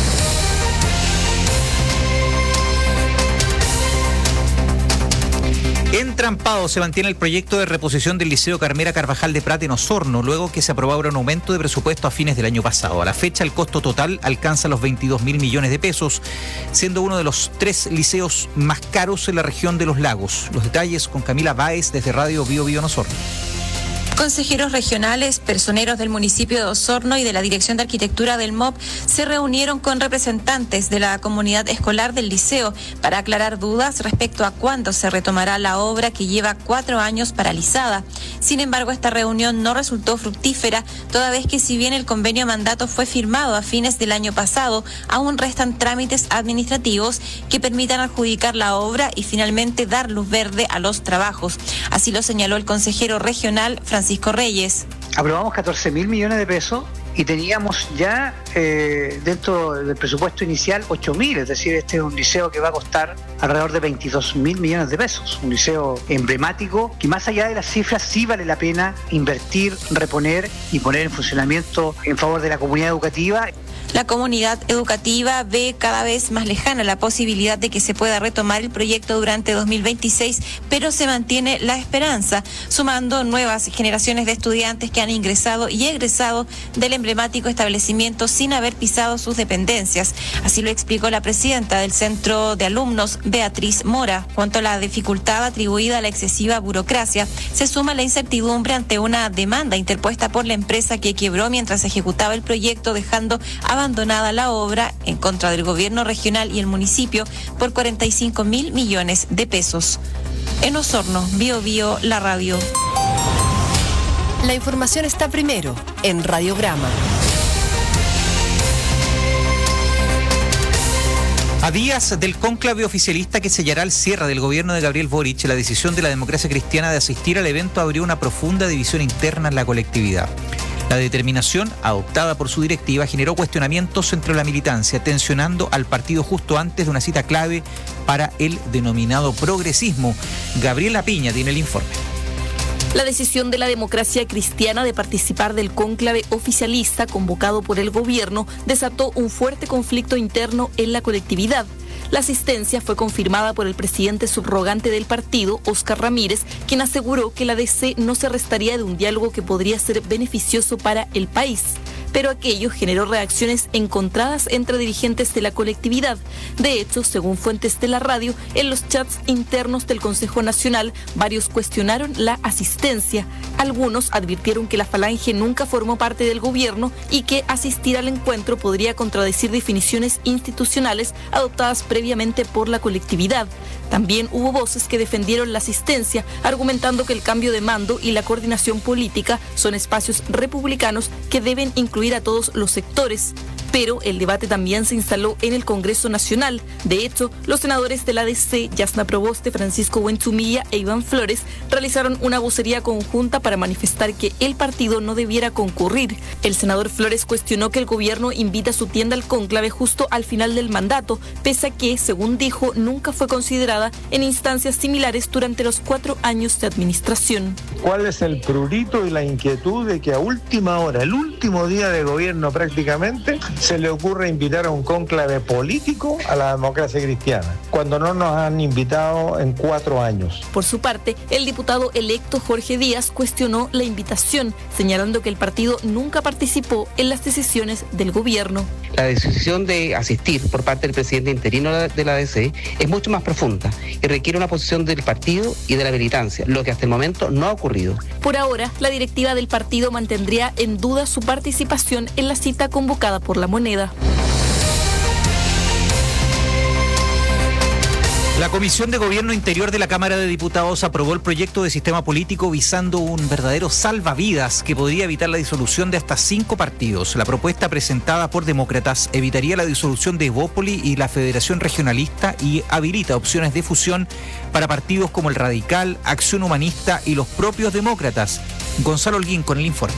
Entrampado se mantiene el proyecto de reposición del Liceo Carmela Carvajal de Prat en Osorno, luego que se aprobara un aumento de presupuesto a fines del año pasado. A la fecha, el costo total alcanza los 22.000 millones de pesos, siendo uno de los 3 liceos más caros en la región de Los Lagos. Los detalles con Camila Báez desde Radio Bio Bio en Osorno. Consejeros regionales, personeros del municipio de Osorno y de la Dirección de Arquitectura del MOP se reunieron con representantes de la comunidad escolar del liceo para aclarar dudas respecto a cuándo se retomará la obra que lleva 4 años paralizada. Sin embargo, esta reunión no resultó fructífera, toda vez que si bien el convenio mandato fue firmado a fines del año pasado, aún restan trámites administrativos que permitan adjudicar la obra y finalmente dar luz verde a los trabajos. Así lo señaló el consejero regional Francisco Reyes. Aprobamos 14.000 millones de pesos y teníamos ya dentro del presupuesto inicial 8.000, es decir, este es un liceo que va a costar alrededor de 22.000 millones de pesos, un liceo emblemático que más allá de las cifras sí vale la pena invertir, reponer y poner en funcionamiento en favor de la comunidad educativa. La comunidad educativa ve cada vez más lejana la posibilidad de que se pueda retomar el proyecto durante 2026, pero se mantiene la esperanza, sumando nuevas generaciones de estudiantes que han ingresado y egresado del emblemático establecimiento sin haber pisado sus dependencias. Así lo explicó la presidenta del Centro de Alumnos, Beatriz Mora. Cuanto a la dificultad atribuida a la excesiva burocracia, se suma la incertidumbre ante una demanda interpuesta por la empresa que quebró mientras se ejecutaba el proyecto, dejando abandonada la obra en contra del gobierno regional y el municipio por 45.000 millones de pesos. En Osorno, Bio Bio, la radio. La información está primero en Radiograma. A días del cónclave oficialista que sellará el cierre del gobierno de Gabriel Boric, la decisión de la democracia cristiana de asistir al evento abrió una profunda división interna en la colectividad. La determinación adoptada por su directiva generó cuestionamientos entre la militancia, tensionando al partido justo antes de una cita clave para el denominado progresismo. Gabriela Piña tiene el informe. La decisión de la democracia cristiana de participar del cónclave oficialista convocado por el gobierno desató un fuerte conflicto interno en la colectividad. La asistencia fue confirmada por el presidente subrogante del partido, Óscar Ramírez, quien aseguró que la DC no se restaría de un diálogo que podría ser beneficioso para el país. Pero aquello generó reacciones encontradas entre dirigentes de la colectividad. De hecho, según fuentes de la radio, en los chats internos del Consejo Nacional, varios cuestionaron la asistencia. Algunos advirtieron que la Falange nunca formó parte del gobierno y que asistir al encuentro podría contradecir definiciones institucionales adoptadas previamente por la colectividad. También hubo voces que defendieron la asistencia, argumentando que el cambio de mando y la coordinación política son espacios republicanos que deben incluir a todos los sectores. Pero el debate también se instaló en el Congreso Nacional. De hecho, los senadores de la ADC, Yasna Proboste, Francisco Buenchumilla e Iván Flores, realizaron una vocería conjunta para manifestar que el partido no debiera concurrir. El senador Flores cuestionó que el gobierno invita a su tienda al cónclave justo al final del mandato, pese a que, según dijo, nunca fue considerada en instancias similares durante los 4 años de administración. ¿Cuál es el prurito y la inquietud de que a última hora, el último día de gobierno prácticamente, se le ocurre invitar a un cónclave político a la democracia cristiana, cuando no nos han invitado en 4 años? Por su parte, el diputado electo Jorge Díaz cuestionó la invitación, señalando que el partido nunca participó en las decisiones del gobierno. La decisión de asistir por parte del presidente interino de la ADC es mucho más profunda y requiere una posición del partido y de la militancia, lo que hasta el momento no ha ocurrido. Por ahora, la directiva del partido mantendría en duda su participación en la cita convocada por La Moneda. La Comisión de Gobierno Interior de la Cámara de Diputados aprobó el proyecto de sistema político visando un verdadero salvavidas que podría evitar la disolución de hasta 5 partidos. La propuesta presentada por Demócratas evitaría la disolución de Evópoli y la Federación Regionalista y habilita opciones de fusión para partidos como el Radical, Acción Humanista y los propios demócratas. Gonzalo Holguín con el informe.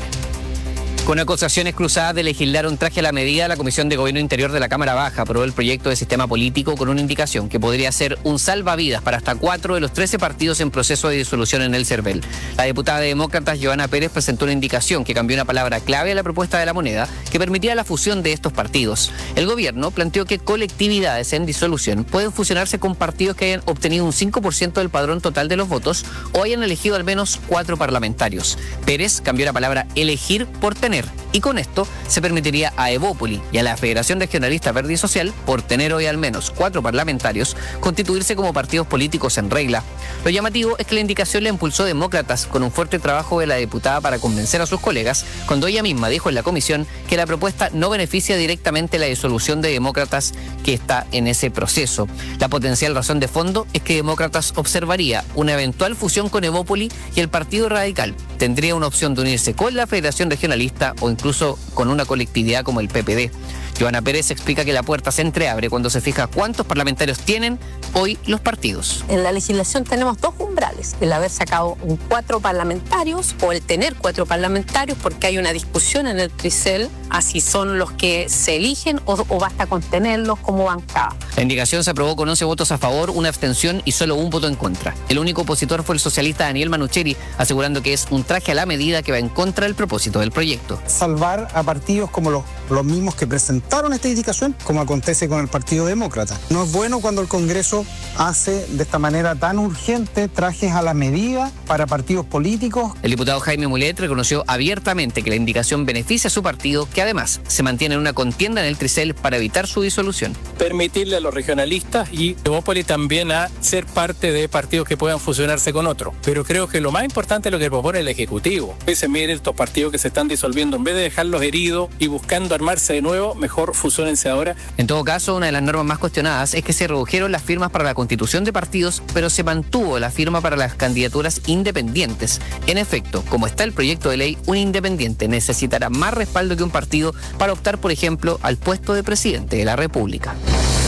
Con acusaciones cruzadas de legislar un traje a la medida, la Comisión de Gobierno Interior de la Cámara Baja aprobó el proyecto de sistema político con una indicación que podría ser un salvavidas para hasta 4 de los 13 partidos en proceso de disolución en el CERVEL. La diputada de Demócratas, Joana Pérez, presentó una indicación que cambió una palabra clave a la propuesta de La Moneda que permitía la fusión de estos partidos. El gobierno planteó que colectividades en disolución pueden fusionarse con partidos que hayan obtenido un 5% del padrón total de los votos o hayan elegido al menos 4 parlamentarios. Pérez cambió la palabra elegir por tener, y con esto se permitiría a Evópoli y a la Federación Regionalista Verde y Social, por tener hoy al menos 4 parlamentarios, constituirse como partidos políticos en regla. Lo llamativo es que la indicación la impulsó Demócratas con un fuerte trabajo de la diputada para convencer a sus colegas, cuando ella misma dijo en la comisión que la propuesta no beneficia directamente la disolución de Demócratas que está en ese proceso. La potencial razón de fondo es que Demócratas observaría una eventual fusión con Evópoli y el Partido Radical tendría una opción de unirse con la Federación Regionalista o incluso con una colectividad como el PPD. Joana Pérez explica que la puerta se entreabre cuando se fija cuántos parlamentarios tienen hoy los partidos. En la legislación tenemos 2 umbrales, el haber sacado 4 parlamentarios o el tener 4 parlamentarios, porque hay una discusión en el Tricel a si son los que se eligen o basta con tenerlos como bancada. La indicación se aprobó con 11 votos a favor, 1 abstención y solo 1 voto en contra. El único opositor fue el socialista Daniel Manucheri, asegurando que es un traje a la medida que va en contra del propósito del proyecto. Salvar a partidos como los mismos que presentaron esta indicación, como acontece con el Partido Demócrata. No es bueno cuando el Congreso hace de esta manera tan urgente trajes a la medida para partidos políticos. El diputado Jaime Mulet reconoció abiertamente que la indicación beneficia a su partido, que además se mantiene en una contienda en el Tricel para evitar su disolución. Permitirle a los regionalistas y Evópoli también a ser parte de partidos que puedan fusionarse con otros. Pero creo que lo más importante es lo que propone el Ejecutivo. Miren estos partidos que se están disolviendo, en vez de dejarlos heridos y buscando armarse de nuevo, mejor fusónense ahora. En todo caso, una de las normas más cuestionadas es que se redujeron las firmas para la constitución de partidos, pero se mantuvo la firma para las candidaturas independientes. En efecto, como está el proyecto de ley, un independiente necesitará más respaldo que un partido para optar, por ejemplo, al puesto de presidente de la República.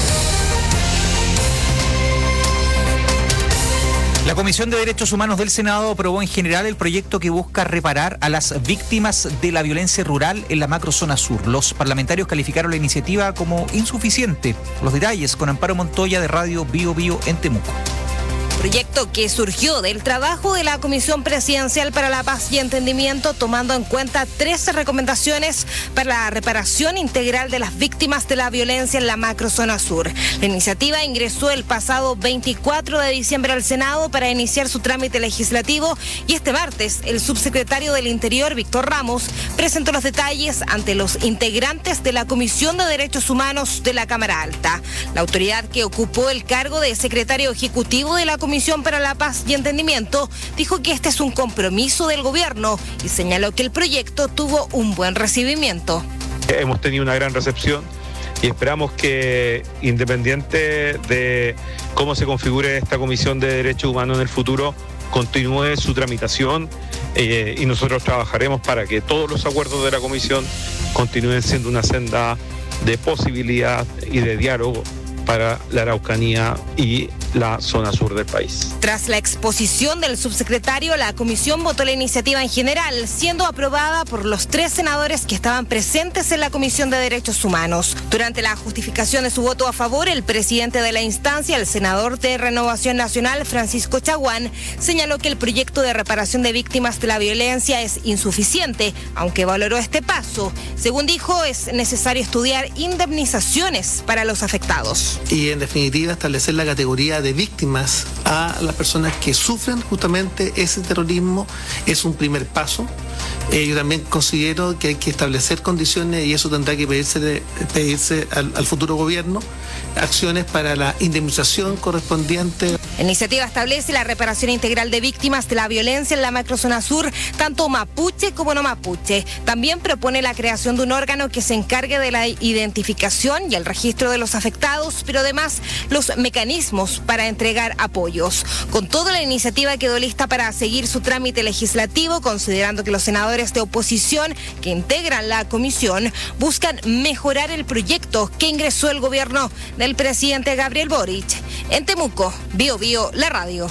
La Comisión de Derechos Humanos del Senado aprobó en general el proyecto que busca reparar a las víctimas de la violencia rural en la macrozona sur. Los parlamentarios calificaron la iniciativa como insuficiente. Los detalles con Amparo Montoya de Radio Bio Bio en Temuco. Proyecto que surgió del trabajo de la Comisión Presidencial para la Paz y Entendimiento, tomando en cuenta 13 recomendaciones para la reparación integral de las víctimas de la violencia en la macrozona sur. La iniciativa ingresó el pasado 24 de diciembre al Senado para iniciar su trámite legislativo y este martes el subsecretario del Interior, Víctor Ramos, presentó los detalles ante los integrantes de la Comisión de Derechos Humanos de la Cámara Alta. La autoridad que ocupó el cargo de secretario ejecutivo de la Comisión para la Paz y Entendimiento dijo que este es un compromiso del gobierno y señaló que el proyecto tuvo un buen recibimiento. Hemos tenido una gran recepción y esperamos que, independiente de cómo se configure esta Comisión de Derechos Humanos en el futuro, continúe su tramitación y nosotros trabajaremos para que todos los acuerdos de la Comisión continúen siendo una senda de posibilidad y de diálogo para la Araucanía y la zona sur del país. Tras la exposición del subsecretario, la comisión votó la iniciativa en general, siendo aprobada por los 3 senadores que estaban presentes en la Comisión de Derechos Humanos. Durante la justificación de su voto a favor, el presidente de la instancia, el senador de Renovación Nacional, Francisco Chaguán, señaló que el proyecto de reparación de víctimas de la violencia es insuficiente, aunque valoró este paso. Según dijo, es necesario estudiar indemnizaciones para los afectados. Y en definitiva establecer la categoría de víctimas a las personas que sufren justamente ese terrorismo es un primer paso. Yo también considero que hay que establecer condiciones y eso tendrá que pedirse al futuro gobierno, acciones para la indemnización correspondiente. La iniciativa establece la reparación integral de víctimas de la violencia en la macrozona sur, tanto mapuche como no mapuche. También propone la creación de un órgano que se encargue de la identificación y el registro de los afectados, pero además los mecanismos para entregar apoyos. Con todo, la iniciativa quedó lista para seguir su trámite legislativo, considerando que los senadores de oposición que integran la comisión buscan mejorar el proyecto que ingresó el gobierno del presidente Gabriel Boric. En Temuco, Bio Bio, la radio.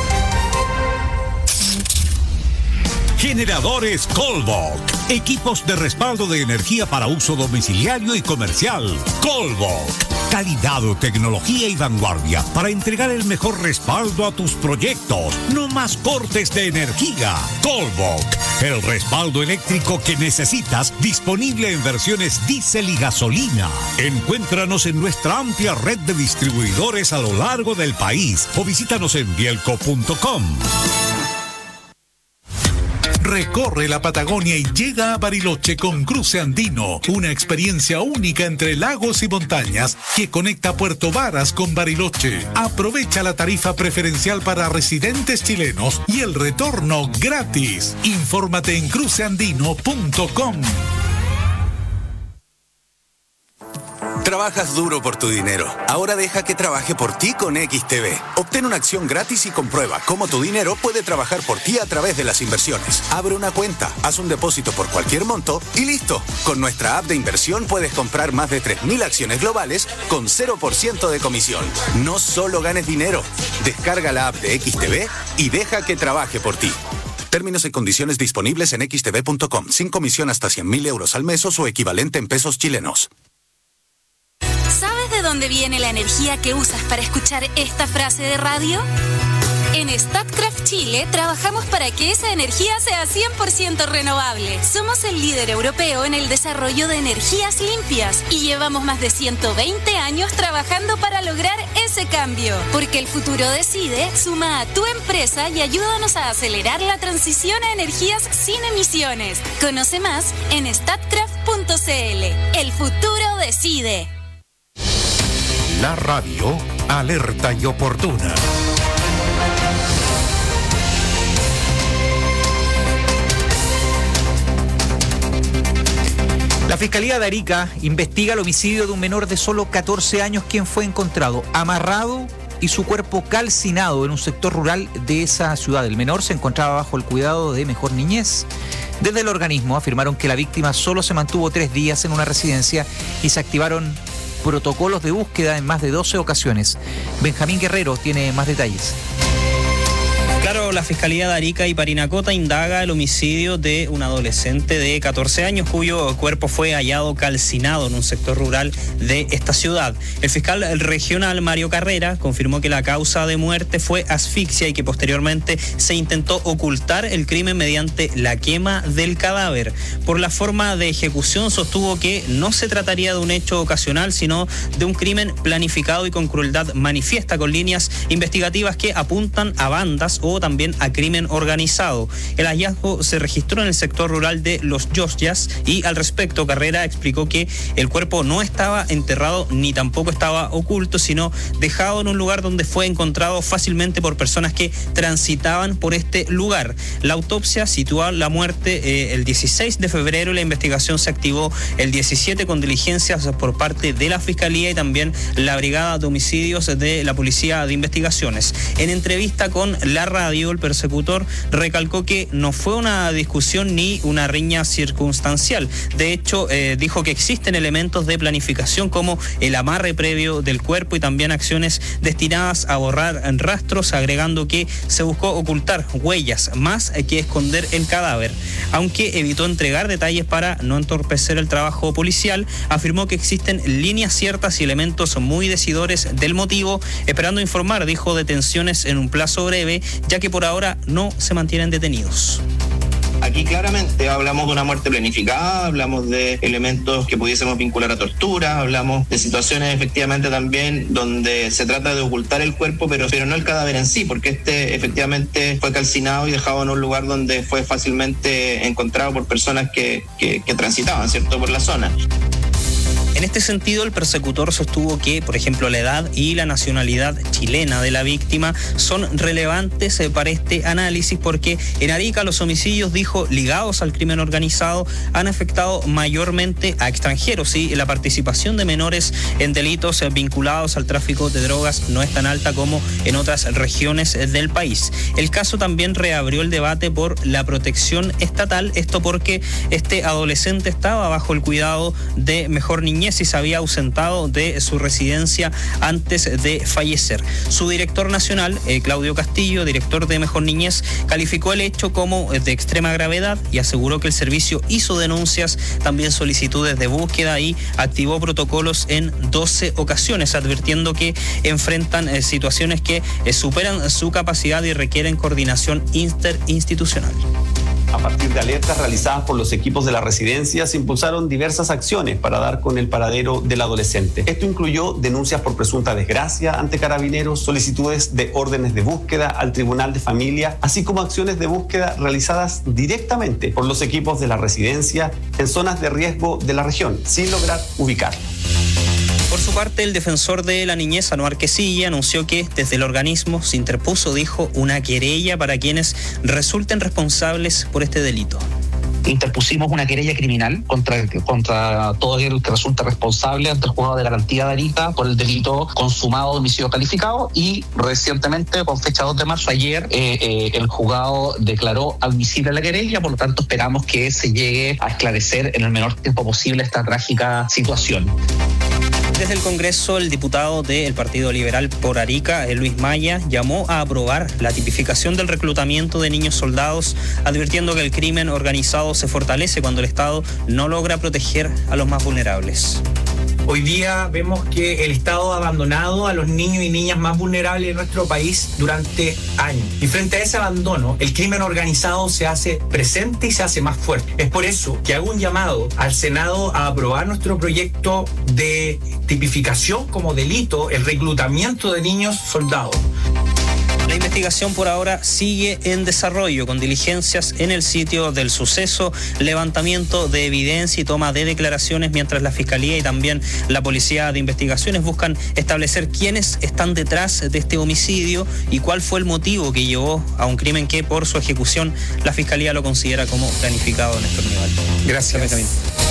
Generadores Colbok. Equipos de respaldo de energía para uso domiciliario y comercial. Colbok. Calidad, tecnología y vanguardia para entregar el mejor respaldo a tus proyectos. No más cortes de energía. Colbok. El respaldo eléctrico que necesitas, disponible en versiones diésel y gasolina. Encuéntranos en nuestra amplia red de distribuidores a lo largo del país o visítanos en bielco.com. Recorre la Patagonia y llega a Bariloche con Cruce Andino, una experiencia única entre lagos y montañas que conecta Puerto Varas con Bariloche. Aprovecha la tarifa preferencial para residentes chilenos y el retorno gratis. Infórmate en cruceandino.com. Trabajas duro por tu dinero. Ahora deja que trabaje por ti con XTB. Obtén una acción gratis y comprueba cómo tu dinero puede trabajar por ti a través de las inversiones. Abre una cuenta, haz un depósito por cualquier monto y listo. Con nuestra app de inversión puedes comprar más de 3.000 acciones globales con 0% de comisión. No solo ganes dinero. Descarga la app de XTB y deja que trabaje por ti. Términos y condiciones disponibles en xtb.com. Sin comisión hasta 100.000 euros al mes o su equivalente en pesos chilenos. ¿Sabes de dónde viene la energía que usas para escuchar esta frase de radio? En Statkraft Chile trabajamos para que esa energía sea 100% renovable. Somos el líder europeo en el desarrollo de energías limpias y llevamos más de 120 años trabajando para lograr ese cambio. Porque el futuro decide, suma a tu empresa y ayúdanos a acelerar la transición a energías sin emisiones. Conoce más en statkraft.cl. El futuro decide. La radio, alerta y oportuna. La Fiscalía de Arica investiga el homicidio de un menor de solo 14 años quien fue encontrado amarrado y su cuerpo calcinado en un sector rural de esa ciudad. El menor se encontraba bajo el cuidado de Mejor Niñez. Desde el organismo afirmaron que la víctima solo se mantuvo 3 días en una residencia y se activaron protocolos de búsqueda en más de 12 ocasiones. Benjamín Guerrero tiene más detalles. Claro, la Fiscalía de Arica y Parinacota indaga el homicidio de un adolescente de 14 años cuyo cuerpo fue hallado calcinado en un sector rural de esta ciudad. El fiscal regional Mario Carrera confirmó que la causa de muerte fue asfixia y que posteriormente se intentó ocultar el crimen mediante la quema del cadáver. Por la forma de ejecución sostuvo que no se trataría de un hecho ocasional, sino de un crimen planificado y con crueldad manifiesta, con líneas investigativas que apuntan a bandas o también a crimen organizado. El hallazgo se registró en el sector rural de Los Yosjas y al respecto Carrera explicó que el cuerpo no estaba enterrado ni tampoco estaba oculto, sino dejado en un lugar donde fue encontrado fácilmente por personas que transitaban por este lugar. La autopsia sitúa la muerte el 16 de febrero y la investigación se activó el 17 con diligencias por parte de la Fiscalía y también la Brigada de Homicidios de la Policía de Investigaciones. En entrevista con la radio, radio, el persecutor recalcó que no fue una discusión ni una riña circunstancial. De hecho, dijo que existen elementos de planificación como el amarre previo del cuerpo y también acciones destinadas a borrar rastros, agregando que se buscó ocultar huellas más que esconder el cadáver. Aunque evitó entregar detalles para no entorpecer el trabajo policial, afirmó que existen líneas ciertas y elementos muy decidores del motivo, esperando informar, dijo, detenciones en un plazo breve, ya que por ahora no se mantienen detenidos. Aquí claramente hablamos de una muerte planificada, hablamos de elementos que pudiésemos vincular a tortura, hablamos de situaciones efectivamente también donde se trata de ocultar el cuerpo, pero no el cadáver en sí, porque efectivamente fue calcinado y dejado en un lugar donde fue fácilmente encontrado por personas que transitaban, ¿cierto?, por la zona. En este sentido, el persecutor sostuvo que, por ejemplo, la edad y la nacionalidad chilena de la víctima son relevantes para este análisis porque en Arica los homicidios, dijo, ligados al crimen organizado han afectado mayormente a extranjeros y la participación de menores en delitos vinculados al tráfico de drogas no es tan alta como en otras regiones del país. El caso también reabrió el debate por la protección estatal, esto porque este adolescente estaba bajo el cuidado de Mejor Niñez y se había ausentado de su residencia antes de fallecer. Su director nacional, Claudio Castillo, director de Mejor Niñez, calificó el hecho como de extrema gravedad y aseguró que el servicio hizo denuncias, también solicitudes de búsqueda y activó protocolos en 12 ocasiones, advirtiendo que enfrentan situaciones que superan su capacidad y requieren coordinación interinstitucional. A partir de alertas realizadas por los equipos de la residencia, se impulsaron diversas acciones para dar con el paradero del adolescente. Esto incluyó denuncias por presunta desgracia ante carabineros, solicitudes de órdenes de búsqueda al Tribunal de Familia, así como acciones de búsqueda realizadas directamente por los equipos de la residencia en zonas de riesgo de la región, sin lograr ubicarlo. Por su parte, el defensor de la niñez, Anuar Quesilla, anunció que desde el organismo se interpuso, dijo, una querella para quienes resulten responsables por este delito. Interpusimos una querella criminal contra todo aquel que resulte responsable ante el juzgado de garantía de Arica por el delito consumado de homicidio calificado y recientemente, con fecha 2 de marzo, ayer, el juzgado declaró admisible la querella, por lo tanto esperamos que se llegue a esclarecer en el menor tiempo posible esta trágica situación. Desde el Congreso, el diputado del Partido Liberal por Arica, Luis Maya, llamó a aprobar la tipificación del reclutamiento de niños soldados, advirtiendo que el crimen organizado se fortalece cuando el Estado no logra proteger a los más vulnerables. Hoy día vemos que el Estado ha abandonado a los niños y niñas más vulnerables de nuestro país durante años. Y frente a ese abandono, el crimen organizado se hace presente y se hace más fuerte. Es por eso que hago un llamado al Senado a aprobar nuestro proyecto de tipificación como delito el reclutamiento de niños soldados. La investigación por ahora sigue en desarrollo, con diligencias en el sitio del suceso, levantamiento de evidencia y toma de declaraciones, mientras la Fiscalía y también la Policía de Investigaciones buscan establecer quiénes están detrás de este homicidio y cuál fue el motivo que llevó a un crimen que por su ejecución la Fiscalía lo considera como planificado, Néstor Nival. Gracias, Benjamín.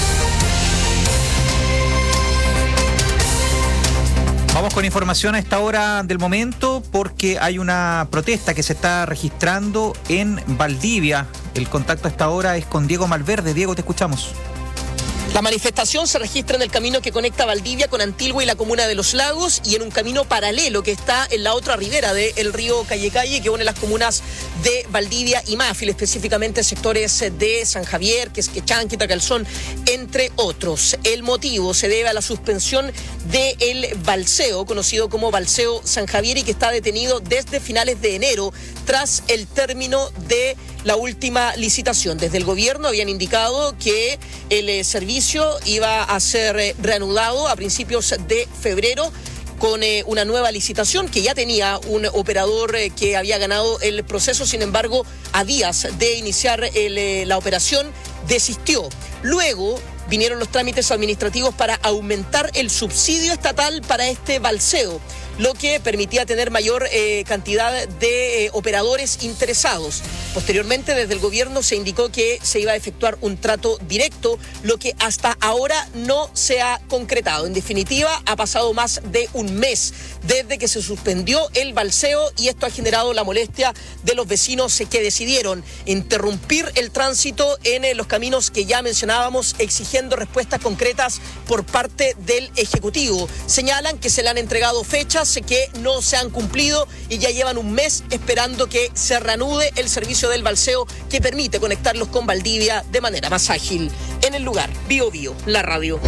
Vamos con información a esta hora del momento porque hay una protesta que se está registrando en Valdivia. El contacto a esta hora es con Diego Malverde. Diego, te escuchamos. La manifestación se registra en el camino que conecta Valdivia con Antigua y la comuna de Los Lagos y en un camino paralelo que está en la otra ribera del río Calle que une las comunas de Valdivia y Máfil, específicamente sectores de San Javier, Quesquechán, Quitacalzón, entre otros. El motivo se debe a la suspensión del balseo, conocido como Balseo San Javier, y que está detenido desde finales de enero tras el término de la última licitación. Desde el gobierno habían indicado que el servicio iba a ser reanudado a principios de febrero con una nueva licitación que ya tenía un operador que había ganado el proceso. Sin embargo, a días de iniciar la operación, desistió. Luego vinieron los trámites administrativos para aumentar el subsidio estatal para este balseo, lo que permitía tener mayor cantidad de operadores interesados. Posteriormente, desde el gobierno se indicó que se iba a efectuar un trato directo, lo que hasta ahora no se ha concretado. En definitiva, ha pasado más de un mes desde que se suspendió el balseo y esto ha generado la molestia de los vecinos que decidieron interrumpir el tránsito en los caminos que ya mencionábamos, exigiendo respuestas concretas por parte del Ejecutivo. Señalan que se le han entregado fechas que no se han cumplido y ya llevan un mes esperando que se reanude el servicio del balseo que permite conectarlos con Valdivia de manera más ágil. En el lugar, Bio Bio, la radio.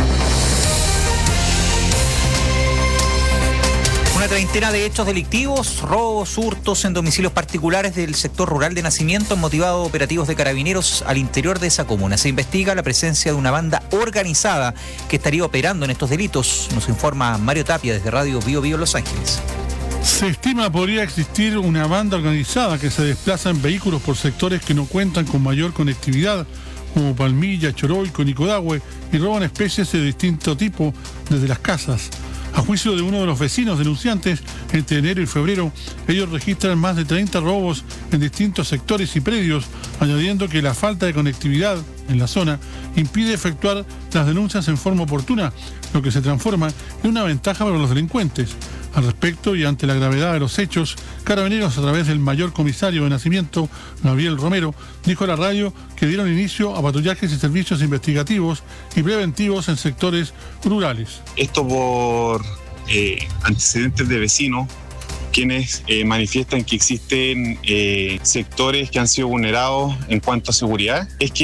Una treintena de hechos delictivos, robos, hurtos en domicilios particulares del sector rural de Nacimiento han motivado operativos de carabineros al interior de esa comuna. Se investiga la presencia de una banda organizada que estaría operando en estos delitos. Nos informa Mario Tapia desde Radio Bio Bio Los Ángeles. Se estima podría existir una banda organizada que se desplaza en vehículos por sectores que no cuentan con mayor conectividad, como Palmilla, Choroico, Nicodahue, y roban especies de distinto tipo desde las casas. A juicio de uno de los vecinos denunciantes, entre enero y febrero, ellos registran más de 30 robos en distintos sectores y predios, añadiendo que la falta de conectividad en la zona impide efectuar las denuncias en forma oportuna, lo que se transforma en una ventaja para los delincuentes. Al respecto, y ante la gravedad de los hechos, Carabineros, a través del mayor comisario de Nacimiento, Gabriel Romero, dijo a la radio que dieron inicio a patrullajes y servicios investigativos y preventivos en sectores rurales. Esto por antecedentes de vecinos, quienes manifiestan que existen sectores que han sido vulnerados en cuanto a seguridad. Es que